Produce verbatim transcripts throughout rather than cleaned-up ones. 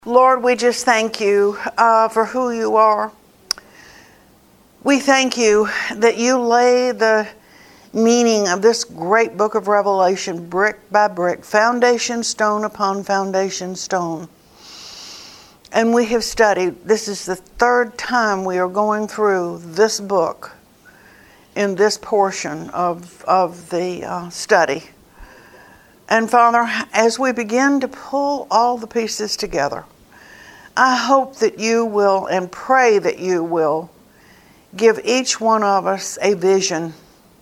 Lord, we just thank you uh, for who you are. We thank you that you lay the meaning of this great book of Revelation brick by brick, foundation stone upon foundation stone. And we have studied, this is the third time we are going through this book in this portion of, of the uh, study. And Father, as we begin to pull all the pieces together, I hope that you will, and pray that you will, give each one of us a vision.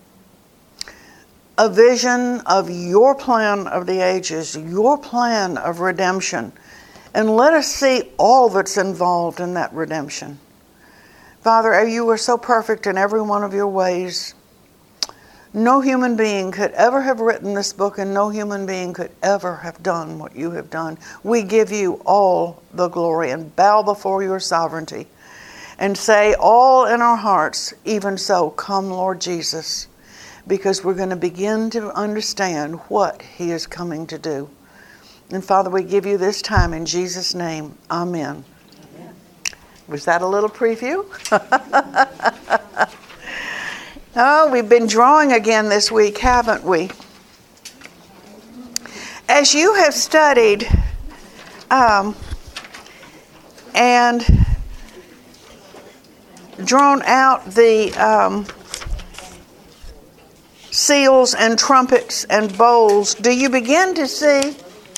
A vision of your plan of the ages, your plan of redemption. And let us see all that's involved in that redemption. Father, you are so perfect in every one of your ways. No human being could ever have written this book, and no human being could ever have done what you have done. We give you all the glory and bow before your sovereignty and say all in our hearts, even so, come Lord Jesus, because we're going to begin to understand what he is coming to do. And Father, we give you this time in Jesus' name. Amen. Amen. Was that a little preview? Oh, we've been drawing again this week, haven't we? As you have studied um, and drawn out the um, seals and trumpets and bowls, do you begin to see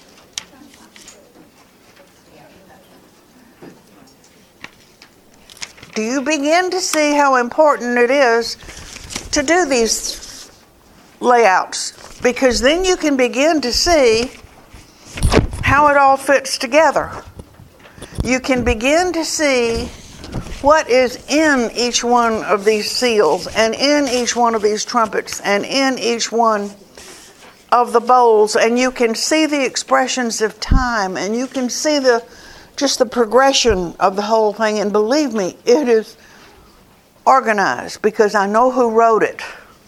do you begin to see how important it is to do these layouts? Because then you can begin to see how it all fits together. You can begin to see what is in each one of these seals and in each one of these trumpets and in each one of the bowls, and you can see the expressions of time, and you can see the just the progression of the whole thing. And believe me, it is organized because I know who wrote it.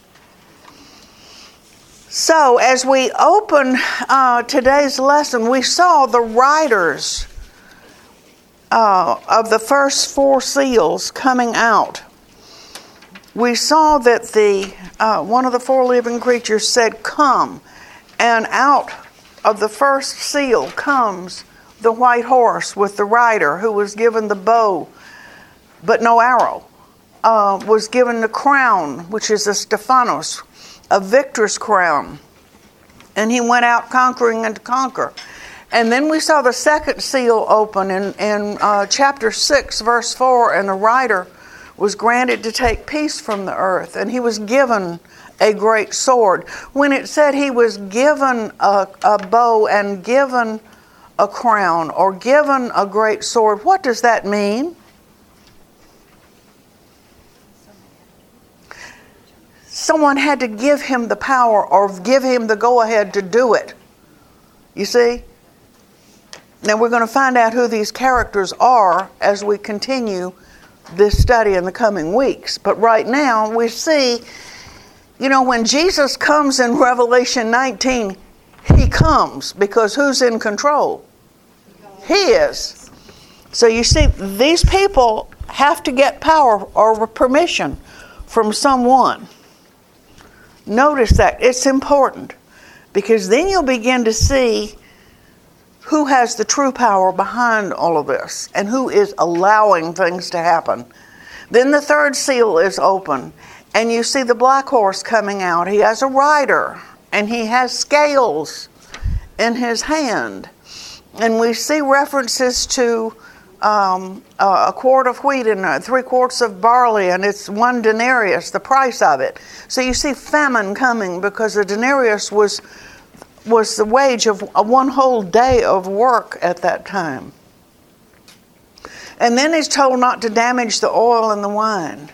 So as we open uh, today's lesson, we saw the writers uh, of the first four seals coming out. We saw that the uh, one of the four living creatures said, "Come," and out of the first seal comes the white horse with the rider who was given the bow but no arrow. Uh, was given the crown, which is a Stephanos, a victor's crown. And he went out conquering and to conquer. And then we saw the second seal open in, in uh, chapter six, verse four, and the rider was granted to take peace from the earth, and he was given a great sword. When it said he was given a, a bow and given a crown or given a great sword, what does that mean? Someone had to give him the power or give him the go-ahead to do it. You see? Now we're going to find out who these characters are as we continue this study in the coming weeks. But right now we see, you know, when Jesus comes in Revelation nineteen, he comes because who's in control? He is. So you see, these people have to get power or permission from someone. Notice that. It's important because then you'll begin to see who has the true power behind all of this and who is allowing things to happen. Then the third seal is open and you see the black horse coming out. He has a rider and he has scales in his hand. And we see references to Um, uh, a quart of wheat and uh, three quarts of barley, and it's one denarius, the price of it. So you see famine coming because a denarius was was the wage of a one whole day of work at that time. And then he's told not to damage the oil and the wine.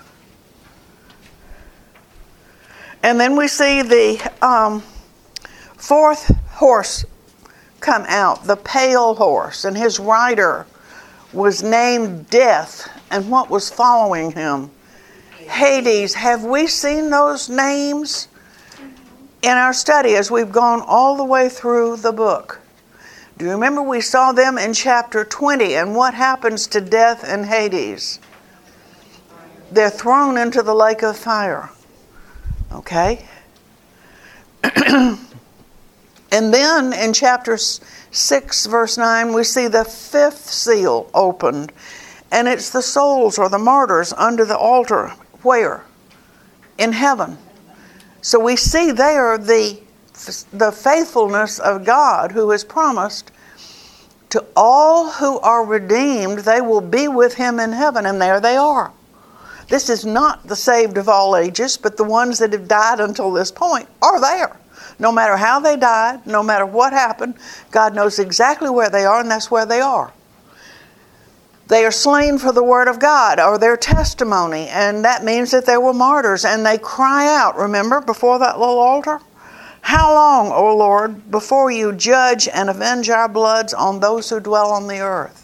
And then we see the um, fourth horse come out, the pale horse, and his rider was named Death, and what was following him? Hades. Have we seen those names in our study as we've gone all the way through the book? Do you remember we saw them in chapter twenty? And what happens to death and Hades? They're thrown into the lake of fire. Okay? And then in chapter six, verse nine, we see the fifth seal opened. And it's the souls or the martyrs under the altar. Where? In heaven. So we see there the, the faithfulness of God, who has promised to all who are redeemed, they will be with him in heaven. And there they are. This is not the saved of all ages, but the ones that have died until this point are there. No matter how they died, no matter what happened, God knows exactly where they are, and that's where they are. They are slain for the word of God, or their testimony, and that means that they were martyrs, and they cry out, remember, before that little altar? How long, O Lord, before you judge and avenge our bloods on those who dwell on the earth?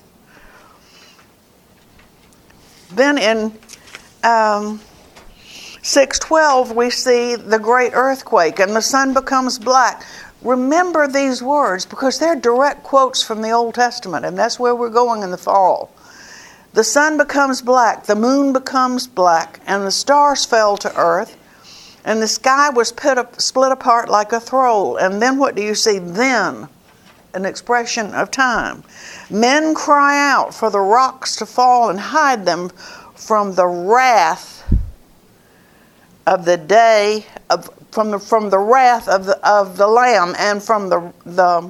Then in um, six twelve, we see the great earthquake, and the sun becomes black. Remember these words, because they're direct quotes from the Old Testament, and that's where we're going in the fall. The sun becomes black, the moon becomes black, and the stars fell to earth, and the sky was put up, split apart like a throw. And then what do you see? Then, an expression of time. Men cry out for the rocks to fall and hide them from the wrath of the day, of, from the from the wrath of the of the Lamb, and from the the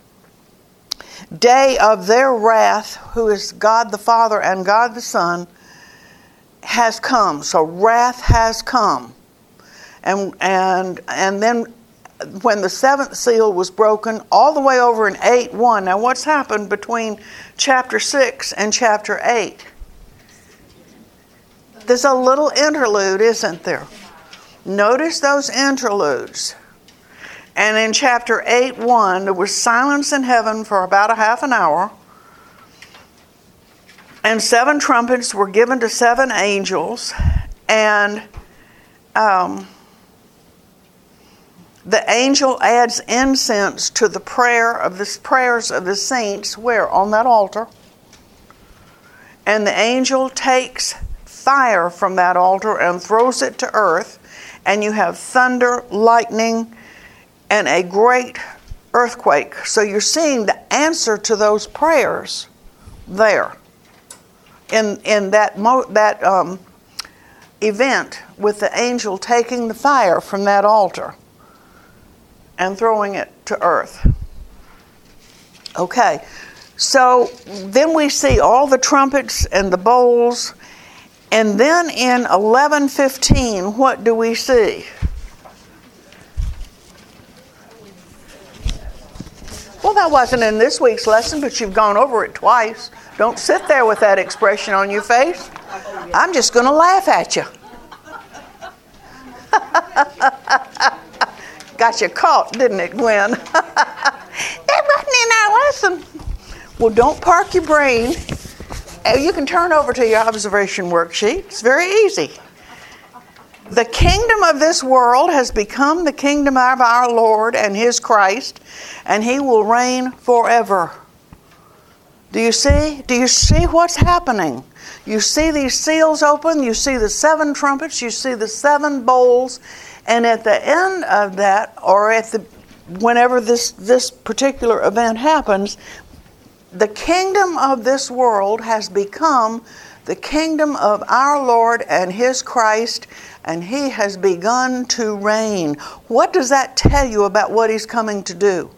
day of their wrath, who is God the Father and God the Son, has come. So wrath has come. And and and then when the seventh seal was broken, all the way over in eight one. Now what's happened between chapter six and chapter eight? There's a little interlude, isn't there? Notice those interludes. And in chapter eight one, there was silence in heaven for about a half an hour. And seven trumpets were given to seven angels. And um, the angel adds incense to the prayer of the prayers of the saints. Where? On that altar. And the angel takes fire from that altar and throws it to earth. And you have thunder, lightning, and a great earthquake. So you're seeing the answer to those prayers there in in that mo- that um, event with the angel taking the fire from that altar and throwing it to earth. Okay, so then we see all the trumpets and the bowls, and then in eleven fifteen, what do we see? Well, that wasn't in this week's lesson, but you've gone over it twice. Don't sit there with that expression on your face. I'm just going to laugh at you. Got you caught, didn't it, Gwen? That wasn't in our lesson. Well, don't park your brain. You can turn over to your observation worksheet. It's very easy. The kingdom of this world has become the kingdom of our Lord and His Christ, and He will reign forever. Do you see? Do you see what's happening? You see these seals open, you see the seven trumpets, you see the seven bowls, and at the end of that, or at the whenever this, this particular event happens, the kingdom of this world has become the kingdom of our Lord and His Christ, and He has begun to reign. What does that tell you about what He's coming to do?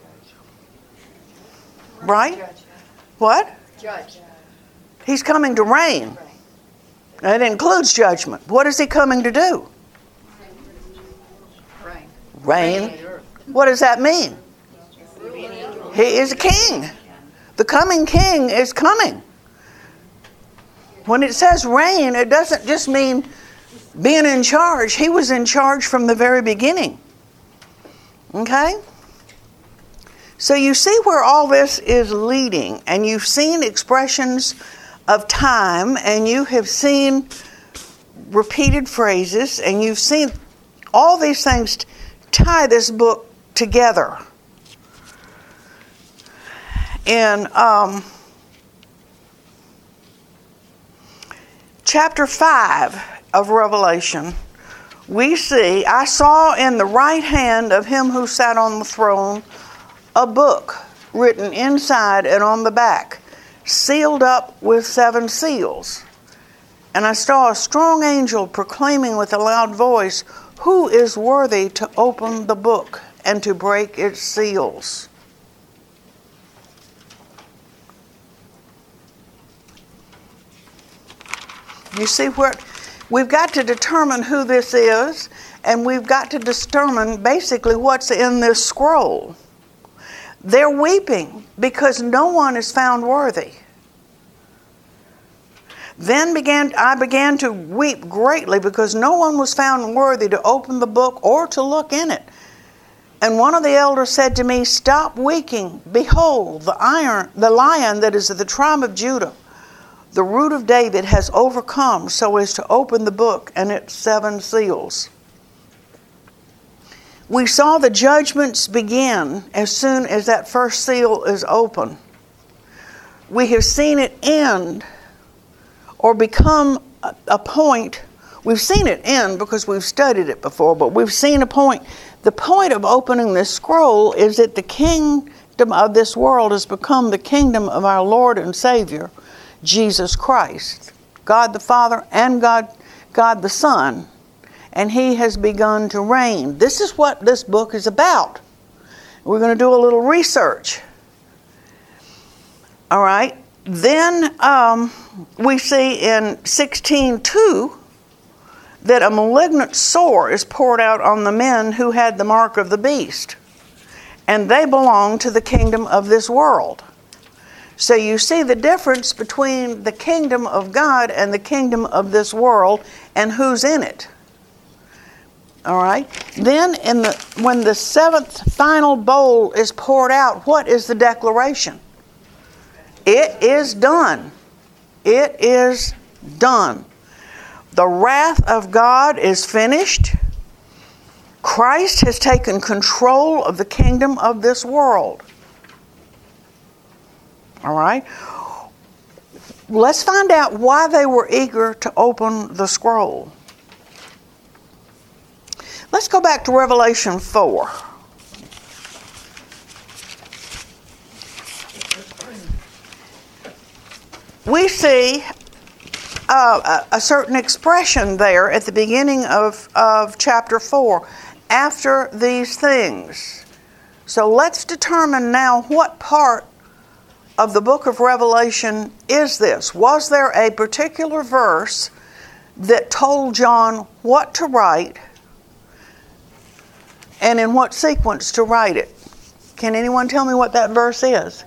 Right? What? Judge. He's coming to reign. That includes judgment. What is He coming to do? Reign. Reign. What does that mean? He is a king. The coming king is coming. When it says reign, it doesn't just mean being in charge. He was in charge from the very beginning. Okay? So you see where all this is leading, and you've seen expressions of time, and you have seen repeated phrases, and you've seen all these things tie this book together. in um, chapter five of Revelation, we see, I saw in the right hand of him who sat on the throne a book written inside and on the back, sealed up with seven seals. And I saw a strong angel proclaiming with a loud voice, "Who is worthy to open the book and to break its seals?" You see what? We've got to determine who this is, and we've got to determine basically what's in this scroll. They're weeping because no one is found worthy. Then began I began to weep greatly because no one was found worthy to open the book or to look in it. And one of the elders said to me, "Stop weeping. Behold, the iron, the lion that is of the tribe of Judah, the root of David, has overcome so as to open the book and its seven seals." We saw the judgments begin as soon as that first seal is open. We have seen it end or become a, a point. We've seen it end because we've studied it before, but we've seen a point. The point of opening this scroll is that the kingdom of this world has become the kingdom of our Lord and Savior, Jesus Christ, God the Father and God, God the Son, and He has begun to reign. This is what this book is about. We're going to do a little research. All right. Then um, we see in sixteen two that a malignant sore is poured out on the men who had the mark of the beast, and they belong to the kingdom of this world. So you see the difference between the kingdom of God and the kingdom of this world and who's in it. All right. Then in the when the seventh final bowl is poured out, what is the declaration? It is done. It is done. The wrath of God is finished. Christ has taken control of the kingdom of this world. All right. Let's find out why they were eager to open the scroll. Let's go back to Revelation four. We see uh, a, a certain expression there at the beginning of, of chapter four. After these things. So let's determine now what part of the book of Revelation is this. Was there a particular verse that told John what to write and in what sequence to write it? Can anyone tell me what that verse is?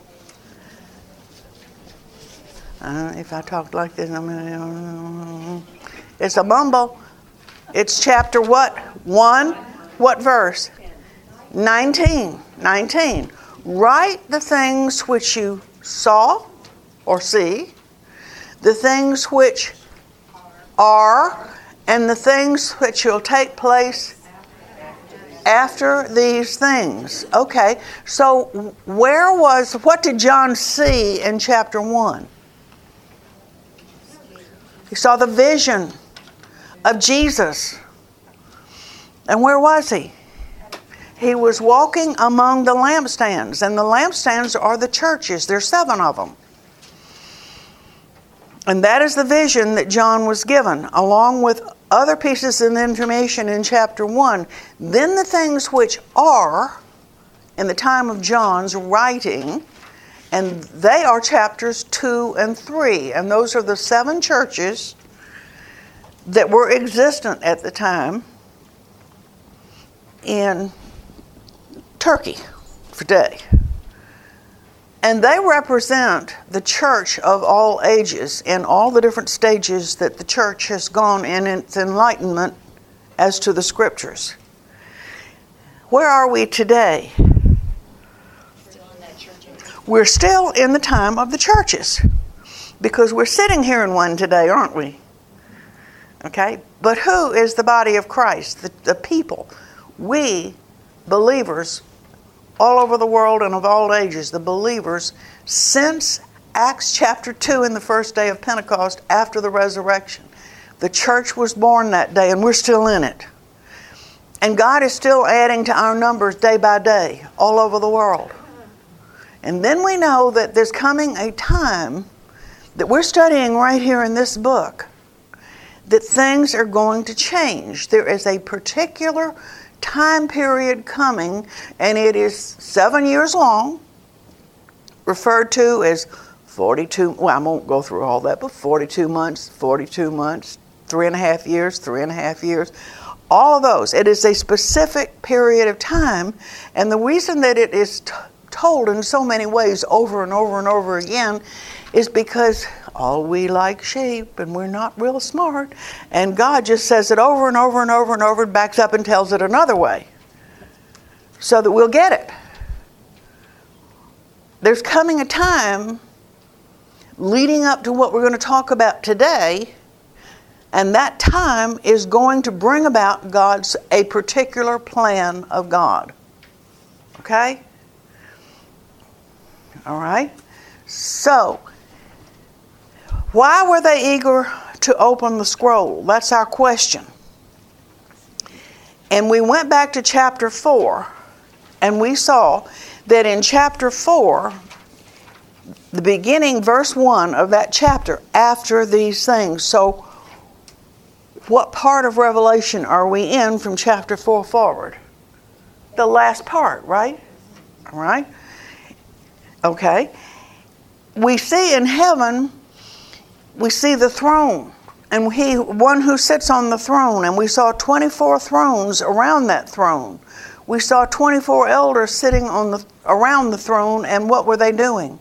Uh, if I talked like this, I'm gonna, it's a mumble. It's chapter what? One? What verse? Nineteen. Nineteen. Write the things which you saw or see, the things which are, and the things which will take place after these things. Okay, so where was, what did John see in chapter one? He saw the vision of Jesus. And where was he? He was walking among the lampstands. And the lampstands are the churches. There's seven of them. And that is the vision that John was given, along with other pieces of information in chapter one. Then the things which are in the time of John's writing, and they are chapters two and three. And those are the seven churches that were existent at the time in Turkey today. And they represent the church of all ages in all the different stages that the church has gone in its enlightenment as to the scriptures. Where are we today? Still in that church age. We're still in the time of the churches, because we're sitting here in one today, aren't we? Okay? But who is the body of Christ? The, the people. We, believers, all over the world and of all ages, the believers since Acts chapter two in the first day of Pentecost after the resurrection. The church was born that day, and we're still in it. And God is still adding to our numbers day by day all over the world. And then we know that there's coming a time that we're studying right here in this book that things are going to change. There is a particular time period coming, and it is seven years long, referred to as forty-two, well, I won't go through all that, but forty-two months, forty-two months, three and a half years, three and a half years, all of those. It is a specific period of time, and the reason that it is t- told in so many ways over and over and over again is because all we like sheep, and we're not real smart, and God just says it over and over and over and over and backs up and tells it another way so that we'll get it. There's coming a time leading up to what we're going to talk about today, and that time is going to bring about God's, a particular plan of God. Okay? All right? So, why were they eager to open the scroll? That's our question. And we went back to chapter four, and we saw that in chapter four, the beginning, verse one of that chapter, after these things. So, what part of Revelation are we in from chapter four forward? The last part, right? All right? Okay. We see in heaven, we see the throne, and he, one who sits on the throne, and we saw twenty-four thrones around that throne. We saw twenty-four elders sitting on the around the throne, and what were they doing?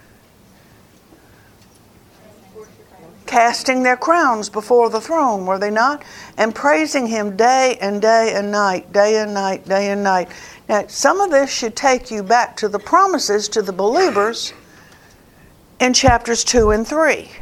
Casting their crowns before the throne, were they not? And praising him day and day and night, day and night, day and night. Now, some of this should take you back to the promises to the believers in chapters two and three.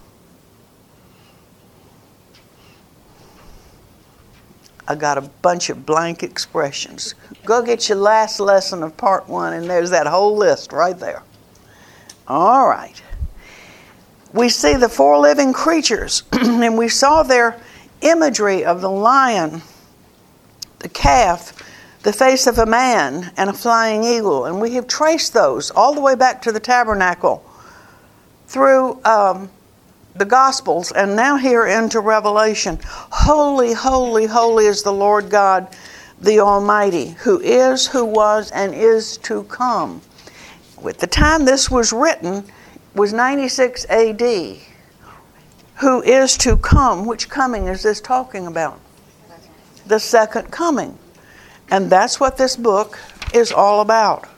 I got a bunch of blank expressions. Go get your last lesson of part one, and there's that whole list right there. All right. We see the four living creatures, and we saw their imagery of the lion, the calf, the face of a man, and a flying eagle. And we have traced those all the way back to the tabernacle through um, the Gospels, and now here into Revelation. Holy, holy, holy is the Lord God, the Almighty, who is, who was, and is to come. With the time this was written, was ninety-six A D. Who is to come? Which coming is this talking about? The second coming. And that's what this book is all about.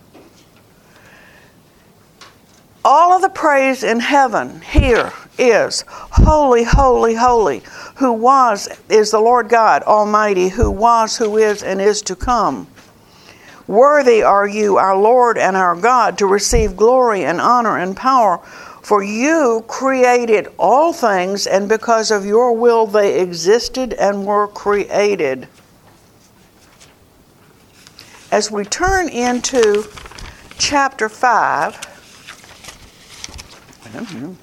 All of the praise in heaven here is holy, holy, holy, who was, is the Lord God Almighty, who was, who is, and is to come. Worthy are you, our Lord and our God, to receive glory and honor and power, for you created all things, and because of your will they existed and were created. As we turn into chapter five, got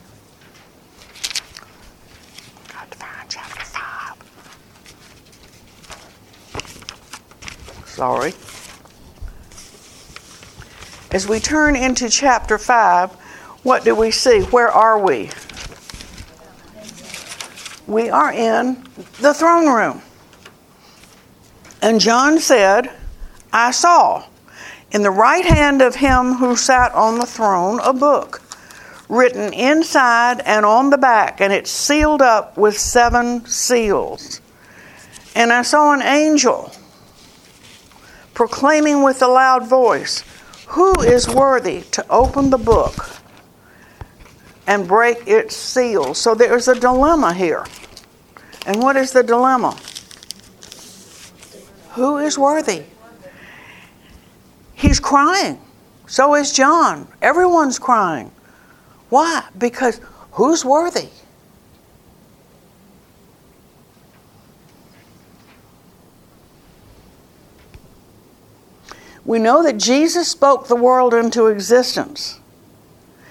to find chapter five. Sorry. As we turn into chapter five, what do we see? Where are we? We are in the throne room. And John said, I saw in the right hand of him who sat on the throne a book, written inside and on the back, and it's sealed up with seven seals. And I saw an angel proclaiming with a loud voice, who is worthy to open the book and break its seals? So there's a dilemma here. And what is the dilemma? Who is worthy? He's crying. So is John. Everyone's crying. Why? Because who's worthy? We know that Jesus spoke the world into existence.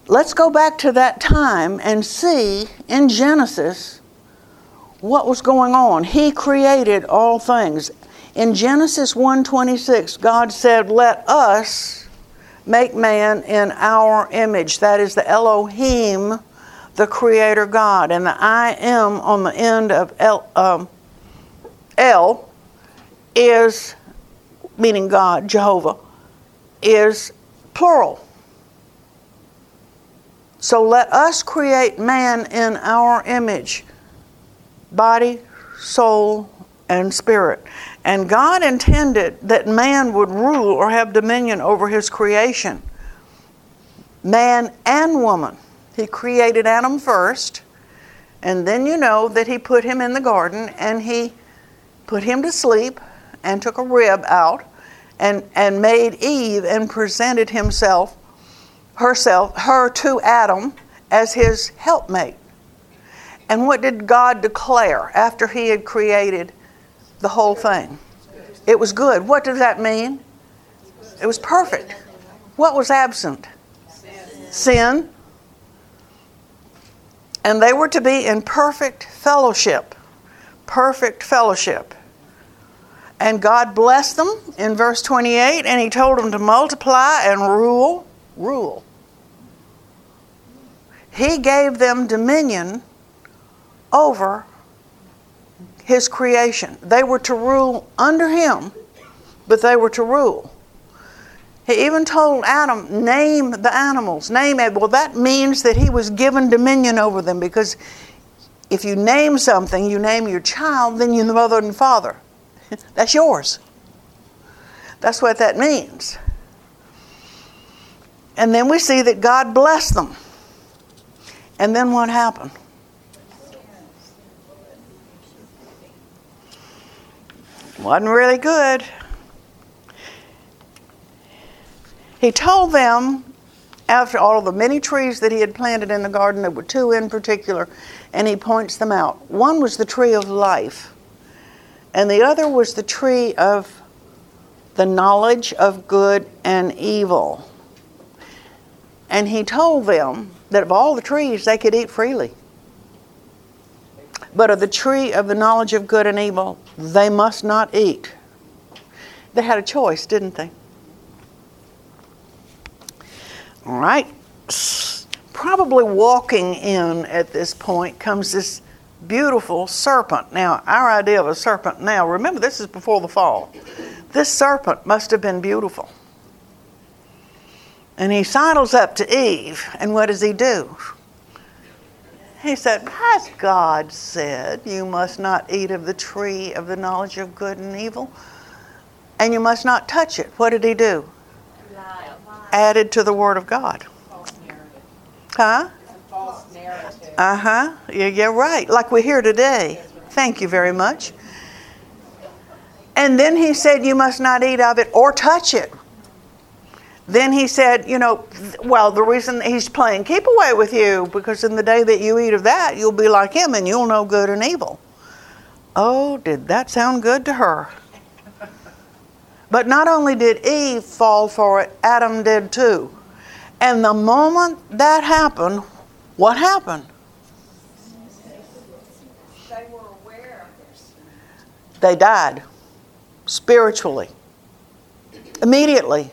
let's go back to that time and see in Genesis what was going on. He created all things. In Genesis one twenty-six, God said, let us make man in our image. That is the Elohim, the Creator God. And the I am on the end of El, um, El is, meaning God, Jehovah, is plural. So let us create man in our image, body, soul, and spirit. And God intended that man would rule or have dominion over his creation. Man and woman. He created Adam first, and then you know that he put him in the garden, and he put him to sleep, and took a rib out, and, and made Eve, and presented himself, herself, her to Adam as his helpmate. And what did God declare after he had created the whole thing? It was good. What does that mean? It was perfect. What was absent? Sin. Sin. And they were to be in perfect fellowship. Perfect fellowship. And God blessed them in verse twenty-eight, and he told them to multiply and rule. Rule. He gave them dominion over his creation. They were to rule under him, but they were to rule. He even told Adam, name the animals. Name it. Well, that means that he was given dominion over them, because if you name something, you name your child, then you're the mother and father. That's yours. That's what that means. And then we see that God blessed them. And then what happened? Wasn't really good. He told them, after all of the many trees that he had planted in the garden, there were two in particular, and he points them out. One was the tree of life, and the other was the tree of the knowledge of good and evil. And he told them that of all the trees they could eat freely. But of the tree of the knowledge of good and evil, they must not eat. They had a choice, didn't they? All right. Probably walking in at this point comes this beautiful serpent. Now, our idea of a serpent now, remember this is before the fall. This serpent must have been beautiful. And he sidles up to Eve, and what does he do? He said, has God said you must not eat of the tree of the knowledge of good and evil? And you must not touch it. What did he do? Lie. Added to the Word of God. False narrative. Huh? It's a false narrative. Uh-huh. Yeah, yeah, right. Like we hear today. Thank you very much. And then he said you must not eat of it or touch it. Then he said, you know, well, the reason he's playing keep away with you, because in the day that you eat of that, you'll be like him and you'll know good and evil. Oh, did that sound good to her? But not only did Eve fall for it, Adam did too. And the moment that happened, what happened? They were aware of their sin. They died spiritually, immediately.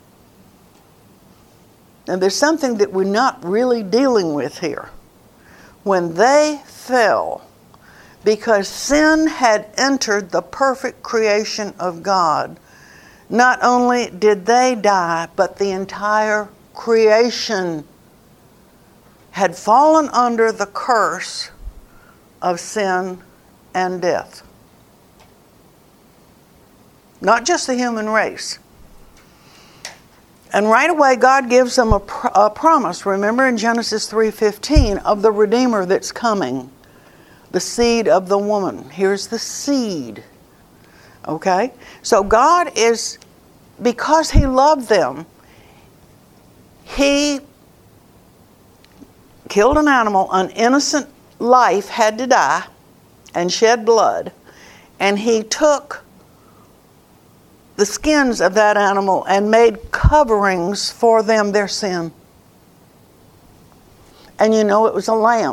And there's something that we're not really dealing with here. When they fell, because sin had entered the perfect creation of God, not only did they die, but the entire creation had fallen under the curse of sin and death. Not just the human race. And right away, God gives them a, pr- a promise. Remember in Genesis three fifteen of the Redeemer that's coming. The seed of the woman. Here's the seed. Okay? So God is, because He loved them, He killed an animal. An innocent life had to die and shed blood. And He took the skins of that animal and made coverings for them, their sin. And you know it was a lamb.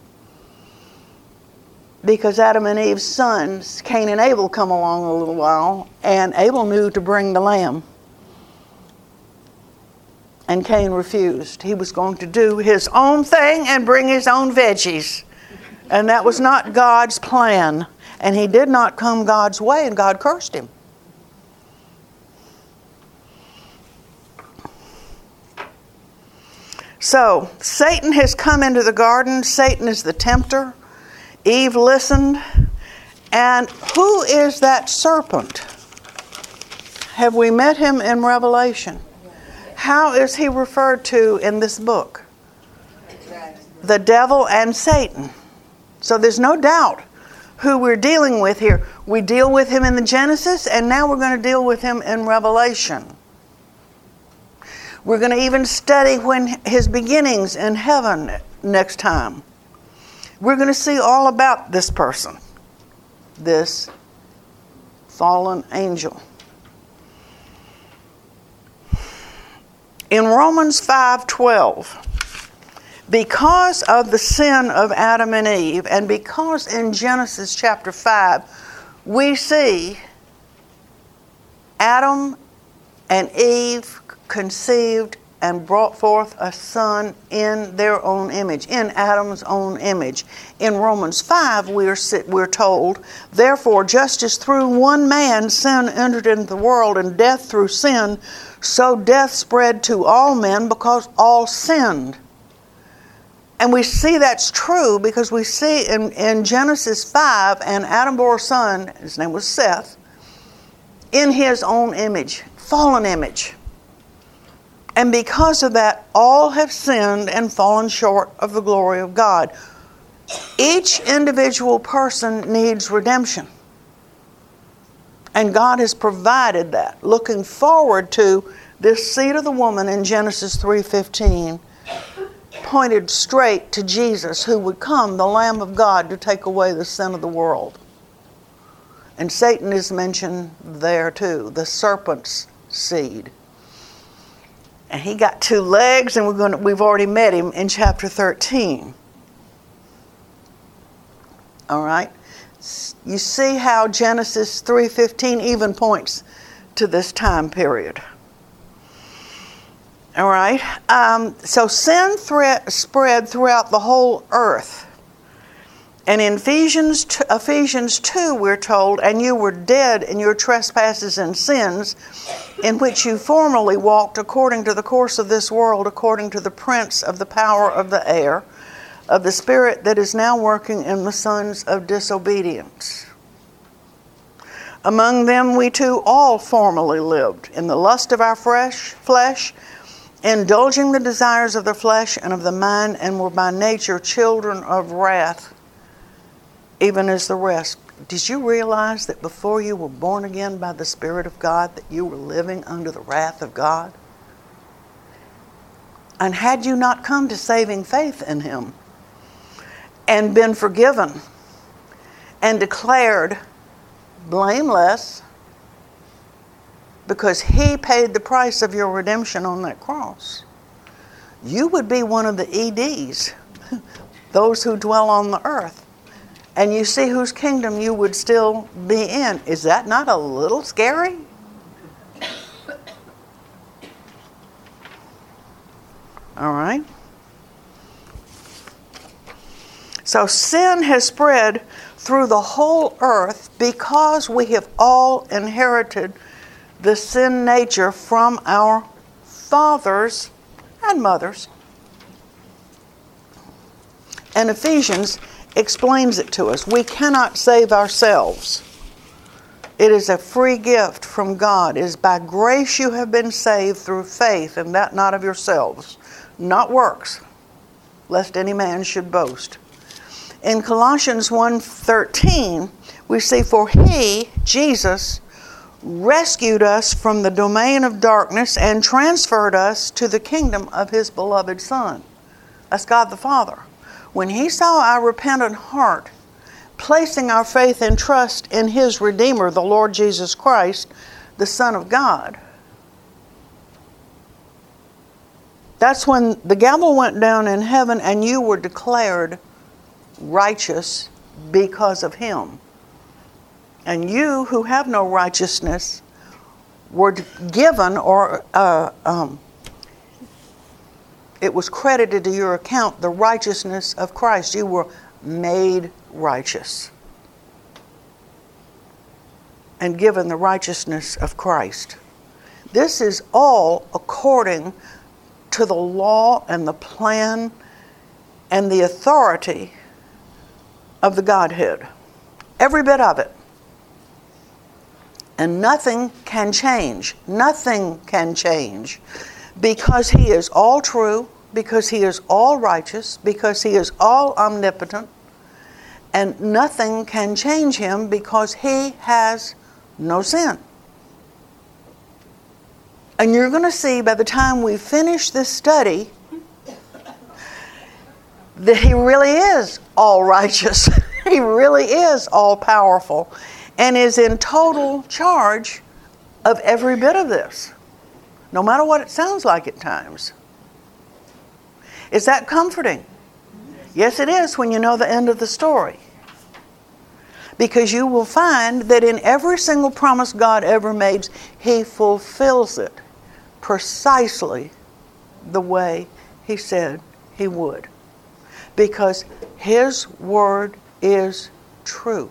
Because Adam and Eve's sons, Cain and Abel, come along a little while, and Abel knew to bring the lamb. And Cain refused. He was going to do his own thing and bring his own veggies. And that was not God's plan. And he did not come God's way, and God cursed him. So, Satan has come into the garden. Satan is the tempter. Eve listened. And who is that serpent? Have we met him in Revelation? How is he referred to in this book? The devil and Satan. So there's no doubt who we're dealing with here. We deal with him in the Genesis, and now we're going to deal with him in Revelation. We're going to even study when his beginnings in heaven next time. We're going to see all about this person, this fallen angel. In Romans five twelve, because of the sin of Adam and Eve, and because in Genesis chapter five, we see Adam and Eve conceived and brought forth a son in their own image, in Adam's own image. In Romans five, we're, we're told, therefore, just as through one man sin entered into the world, and death through sin, so death spread to all men because all sinned. And we see that's true because we see in, in Genesis five, and Adam bore a son, his name was Seth, in his own image, fallen image. And because of that, all have sinned and fallen short of the glory of God. Each individual person needs redemption. And God has provided that, looking forward to this seed of the woman in Genesis three fifteen, pointed straight to Jesus, who would come, the Lamb of God, to take away the sin of the world. And Satan is mentioned there too, the serpent's seed. And he got two legs, and we're going to, we've already met him in chapter thirteen. All right? You see how Genesis three fifteen even points to this time period. All right? Um, so sin thre- spread throughout the whole earth. And in Ephesians two, Ephesians two, we're told, and you were dead in your trespasses and sins, in which you formerly walked according to the course of this world, according to the prince of the power of the air, of the spirit that is now working in the sons of disobedience. Among them we too all formerly lived, in the lust of our fresh flesh, indulging the desires of the flesh and of the mind, and were by nature children of wrath, even as the rest. Did you realize that before you were born again by the Spirit of God, that you were living under the wrath of God? And had you not come to saving faith in Him and been forgiven and declared blameless because He paid the price of your redemption on that cross, you would be one of the E Ds, those who dwell on the earth. And you see whose kingdom you would still be in. Is that not a little scary? All right. So sin has spread through the whole earth because we have all inherited the sin nature from our fathers and mothers. And Ephesians explains it to us. We cannot save ourselves. It is a free gift from God. It is by grace you have been saved through faith, and that not of yourselves, not works, lest any man should boast. In Colossians one thirteen, we see, for He, Jesus, rescued us from the domain of darkness and transferred us to the kingdom of His beloved Son. That's God the Father. When He saw our repentant heart, placing our faith and trust in His Redeemer, the Lord Jesus Christ, the Son of God, That's when the gavel went down in heaven and you were declared righteous because of him. And you who have no righteousness were given, or uh, um, it was credited to your account, the righteousness of Christ. You were made righteous and given the righteousness of Christ. This is all according to the law and the plan and the authority of the Godhead. Every bit of it. And nothing can change. Nothing can change. Because he is all true, because he is all righteous, because he is all omnipotent, and nothing can change him because he has no sin. And you're going to see by the time we finish this study that he really is all righteous. He really is all powerful and is in total charge of every bit of this, no matter what it sounds like at times. Is that comforting? Yes, it is when you know the end of the story. Because you will find that in every single promise God ever made, he fulfills it precisely the way he said he would. Because his word is true.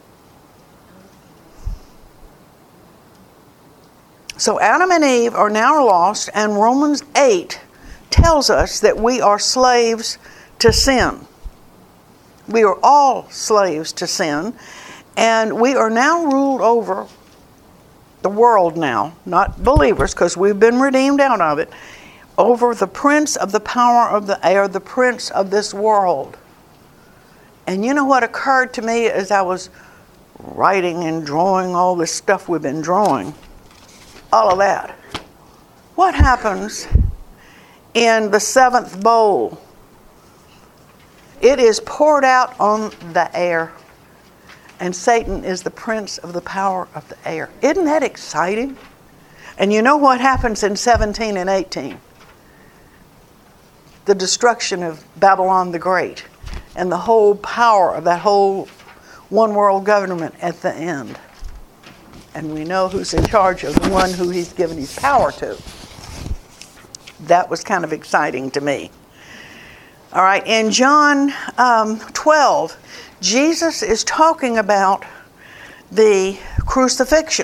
So Adam and Eve are now lost, and Romans eight tells us that we are slaves to sin. We are all slaves to sin, and we are now ruled over the world now, not believers, because we've been redeemed out of it, over the prince of the power of the air, the prince of this world. And you know what occurred to me as I was writing and drawing all this stuff we've been drawing? All of that. What happens in the seventh bowl? It is poured out on the air, and Satan is the prince of the power of the air. Isn't that exciting? And you know what happens in seventeen and eighteen? The destruction of Babylon the Great and the whole power of that whole one world government at the end. And we know who's in charge of the one who he's given his power to. That was kind of exciting to me. All right, in John um, twelve, Jesus is talking about the crucifixion.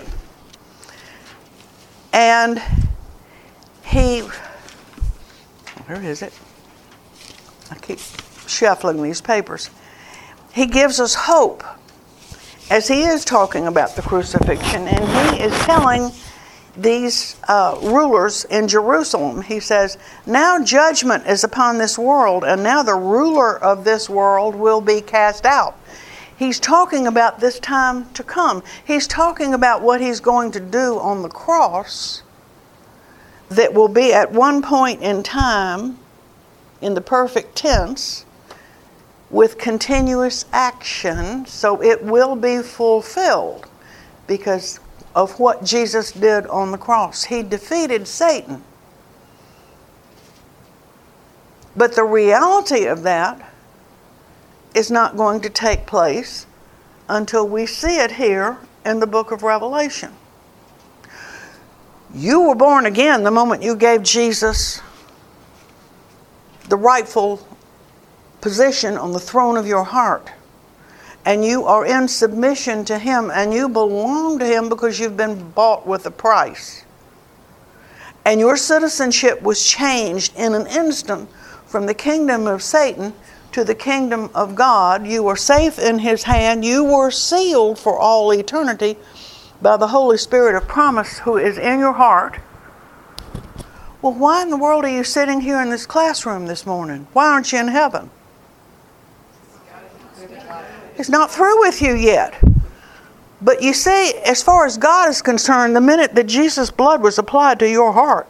And he, where is it? I keep shuffling these papers. He gives us hope as he is talking about the crucifixion, and he is telling these uh, rulers in Jerusalem, he says, now judgment is upon this world, and now the ruler of this world will be cast out. He's talking about this time to come. He's talking about what he's going to do on the cross that will be at one point in time, in the perfect tense, with continuous action, so it will be fulfilled because of what Jesus did on the cross. He defeated Satan. But the reality of that is not going to take place until we see it here in the book of Revelation. You were born again the moment you gave Jesus the rightful position on the throne of your heart. And you are in submission to him, and you belong to him because you've been bought with a price. And your citizenship was changed in an instant from the kingdom of Satan to the kingdom of God. You were safe in his hand. You were sealed for all eternity by the Holy Spirit of promise who is in your heart. Well, why in the world are you sitting here in this classroom this morning? Why aren't you in heaven? It's not through with you yet. But you see, as far as God is concerned, the minute that Jesus' blood was applied to your heart,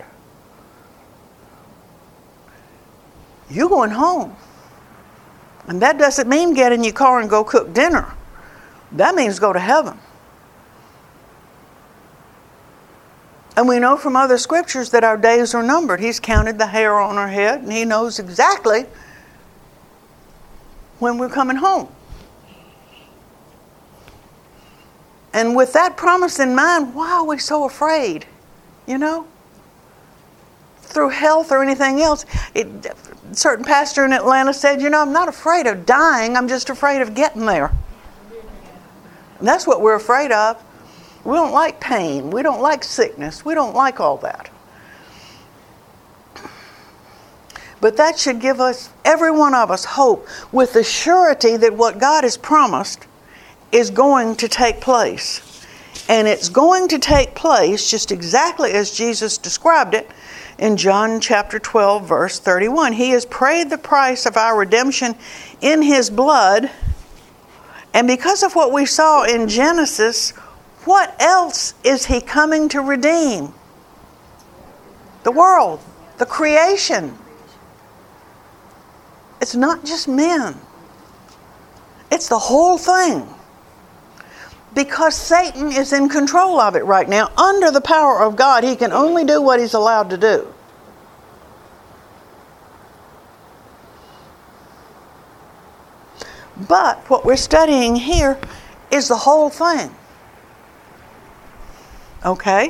you're going home. And that doesn't mean get in your car and go cook dinner. That means go to heaven. And we know from other scriptures that our days are numbered. He's counted the hair on our head, and He knows exactly when we're coming home. And with that promise in mind, why are we so afraid? You know? Through health or anything else. It, a certain pastor in Atlanta said, you know, I'm not afraid of dying, I'm just afraid of getting there. And that's what we're afraid of. We don't like pain. We don't like sickness. We don't like all that. But that should give us, every one of us, hope with the surety that what God has promised is going to take place. And it's going to take place just exactly as Jesus described it in John chapter twelve, verse thirty-one. He has paid the price of our redemption in His blood. And because of what we saw in Genesis, what else is He coming to redeem? The world, the creation. It's not just men. It's the whole thing. Because Satan is in control of it right now. Under the power of God, he can only do what he's allowed to do. But what we're studying here is the whole thing. Okay?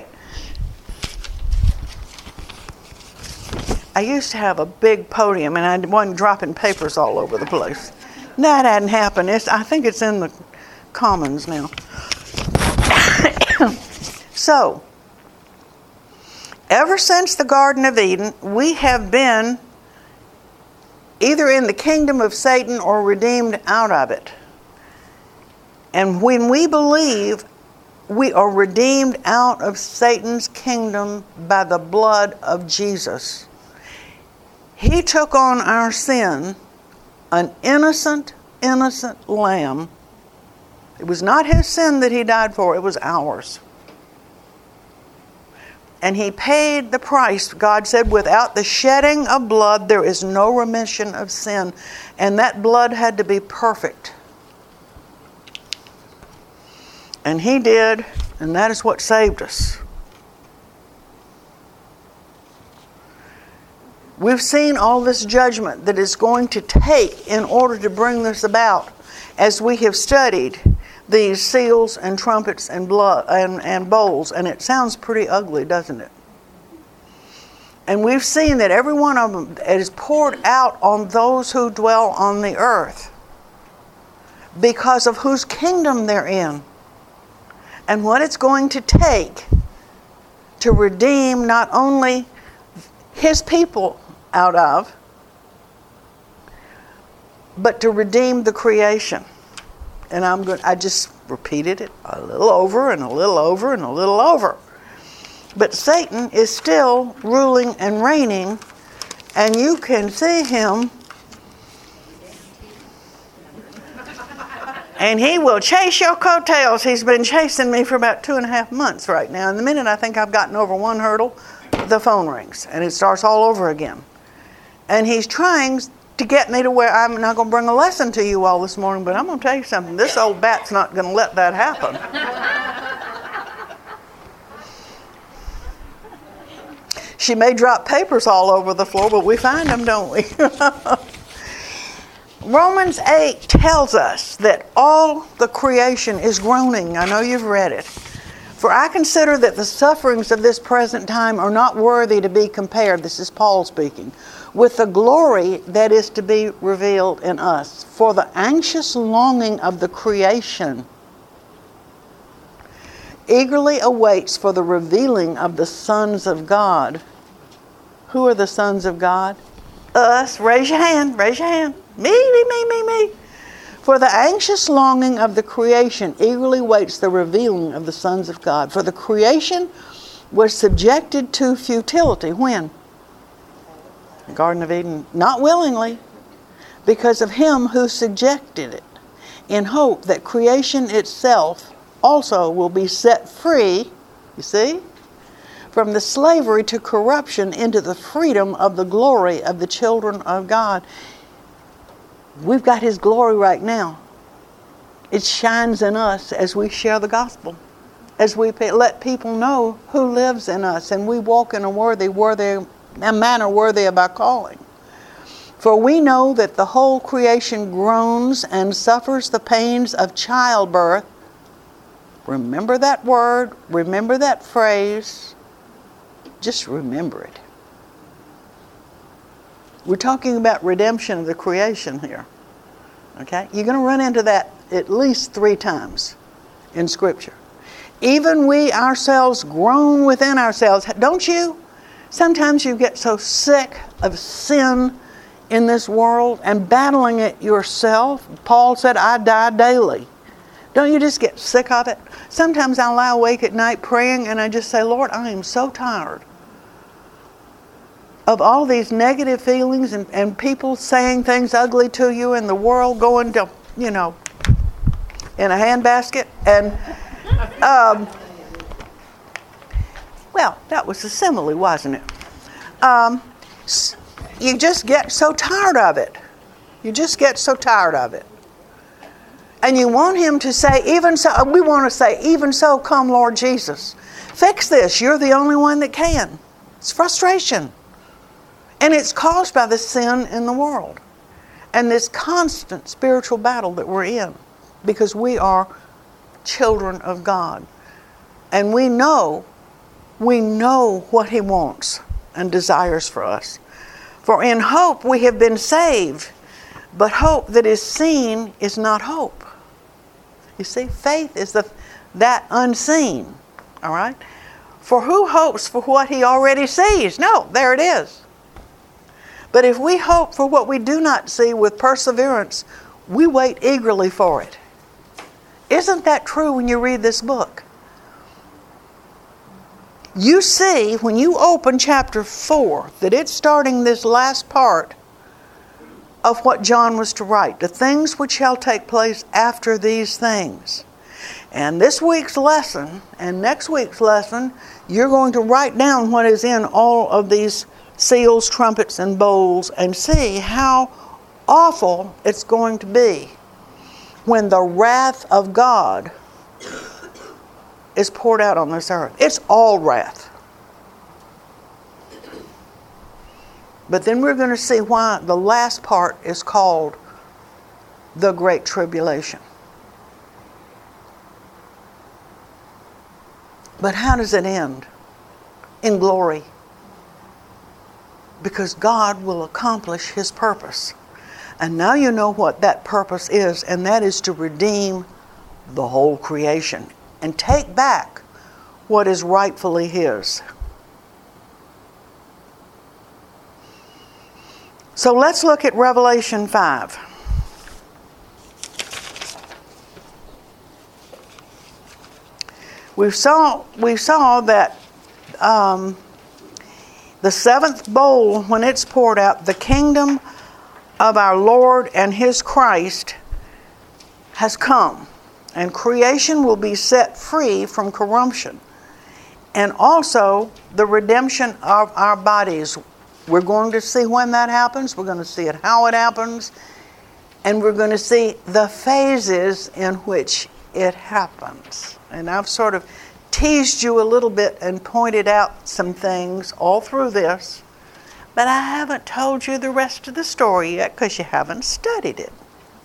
I used to have a big podium and I wasn't dropping papers all over the place. That hadn't happened. It's, I think it's in the Commons now. So, ever since the Garden of Eden, we have been either in the kingdom of Satan or redeemed out of it. And when we believe we are redeemed out of Satan's kingdom by the blood of Jesus, He took on our sin, an innocent, innocent lamb. It was not His sin that He died for, it was ours. And He paid the price. God said, without the shedding of blood, there is no remission of sin. And that blood had to be perfect. And He did, and that is what saved us. We've seen all this judgment that is going to take in order to bring this about as we have studied these seals and trumpets and blood and, and bowls, and it sounds pretty ugly, doesn't it? And we've seen that every one of them is poured out on those who dwell on the earth because of whose kingdom they're in and what it's going to take to redeem not only His people out of, but to redeem the creation. And I'm going. I just repeated it a little over and a little over and a little over. But Satan is still ruling and reigning, and you can see him, and he will chase your coattails. He's been chasing me for about two and a half months right now. And the minute I think I've gotten over one hurdle, the phone rings, and it starts all over again. And he's trying to get me to where I'm not going to bring a lesson to you all this morning, but I'm going to tell you something. This old bat's not going to let that happen. She may drop papers all over the floor, but we find them, don't we? Romans eight tells us that all the creation is groaning. I know you've read it. For I consider that the sufferings of this present time are not worthy to be compared, this is Paul speaking, with the glory that is to be revealed in us. For the anxious longing of the creation eagerly awaits for the revealing of the sons of God. Who are the sons of God? Us. Raise your hand. Raise your hand. Me, me, me, me, me. For the anxious longing of the creation eagerly waits the revealing of the sons of God. For the creation was subjected to futility. When? The Garden of Eden. Not willingly, because of Him who subjected it, in hope that creation itself also will be set free, you see, from the slavery to corruption into the freedom of the glory of the children of God. We've got His glory right now. It shines in us as we share the gospel. as we let people know who lives in us, and we walk in a worthy, worthy, a manner worthy of our calling. For we know that the whole creation groans and suffers the pains of childbirth. Remember that word, remember that phrase, just remember it. We're talking about redemption of the creation here. Okay? You're going to run into that at least three times in Scripture. Even we ourselves groan within ourselves. Don't you? Sometimes you get so sick of sin in this world and battling it yourself. Paul said, I die daily. Don't you just get sick of it? Sometimes I lie awake at night praying and I just say, Lord, I am so tired of all these negative feelings and, and people saying things ugly to you and the world going to, you know, in a handbasket. And, um, well, that was a simile, wasn't it? Um, you just get so tired of it. You just get so tired of it. And you want him to say, even so, we want to say, even so, come Lord Jesus. Fix this. You're the only one that can. It's frustration. And it's caused by the sin in the world. And this constant spiritual battle that we're in. Because we are children of God. And we know, we know what he wants and desires for us. For in hope we have been saved. But hope that is seen is not hope. You see, faith is the that unseen. All right? For who hopes for what he already sees? No, there it is. But if we hope for what we do not see with perseverance, we wait eagerly for it. Isn't that true when you read this book? You see, when you open chapter four, that it's starting this last part of what John was to write, the things which shall take place after these things. And this week's lesson and next week's lesson, you're going to write down what is in all of these seals, trumpets, and bowls, and see how awful it's going to be when the wrath of God is poured out on this earth. It's all wrath. But then we're going to see why the last part is called the Great Tribulation. But how does it end? In glory. Because God will accomplish his purpose. And now you know what that purpose is, and that is to redeem the whole creation and take back what is rightfully his. So let's look at Revelation five. We saw, we saw that um, the seventh bowl, when it's poured out, the kingdom of our Lord and his Christ has come. And creation will be set free from corruption. And also the redemption of our bodies. We're going to see when that happens. We're going to see it how it happens. And we're going to see the phases in which it happens. And I've sort of teased you a little bit and pointed out some things all through this. But I haven't told you the rest of the story yet because you haven't studied it.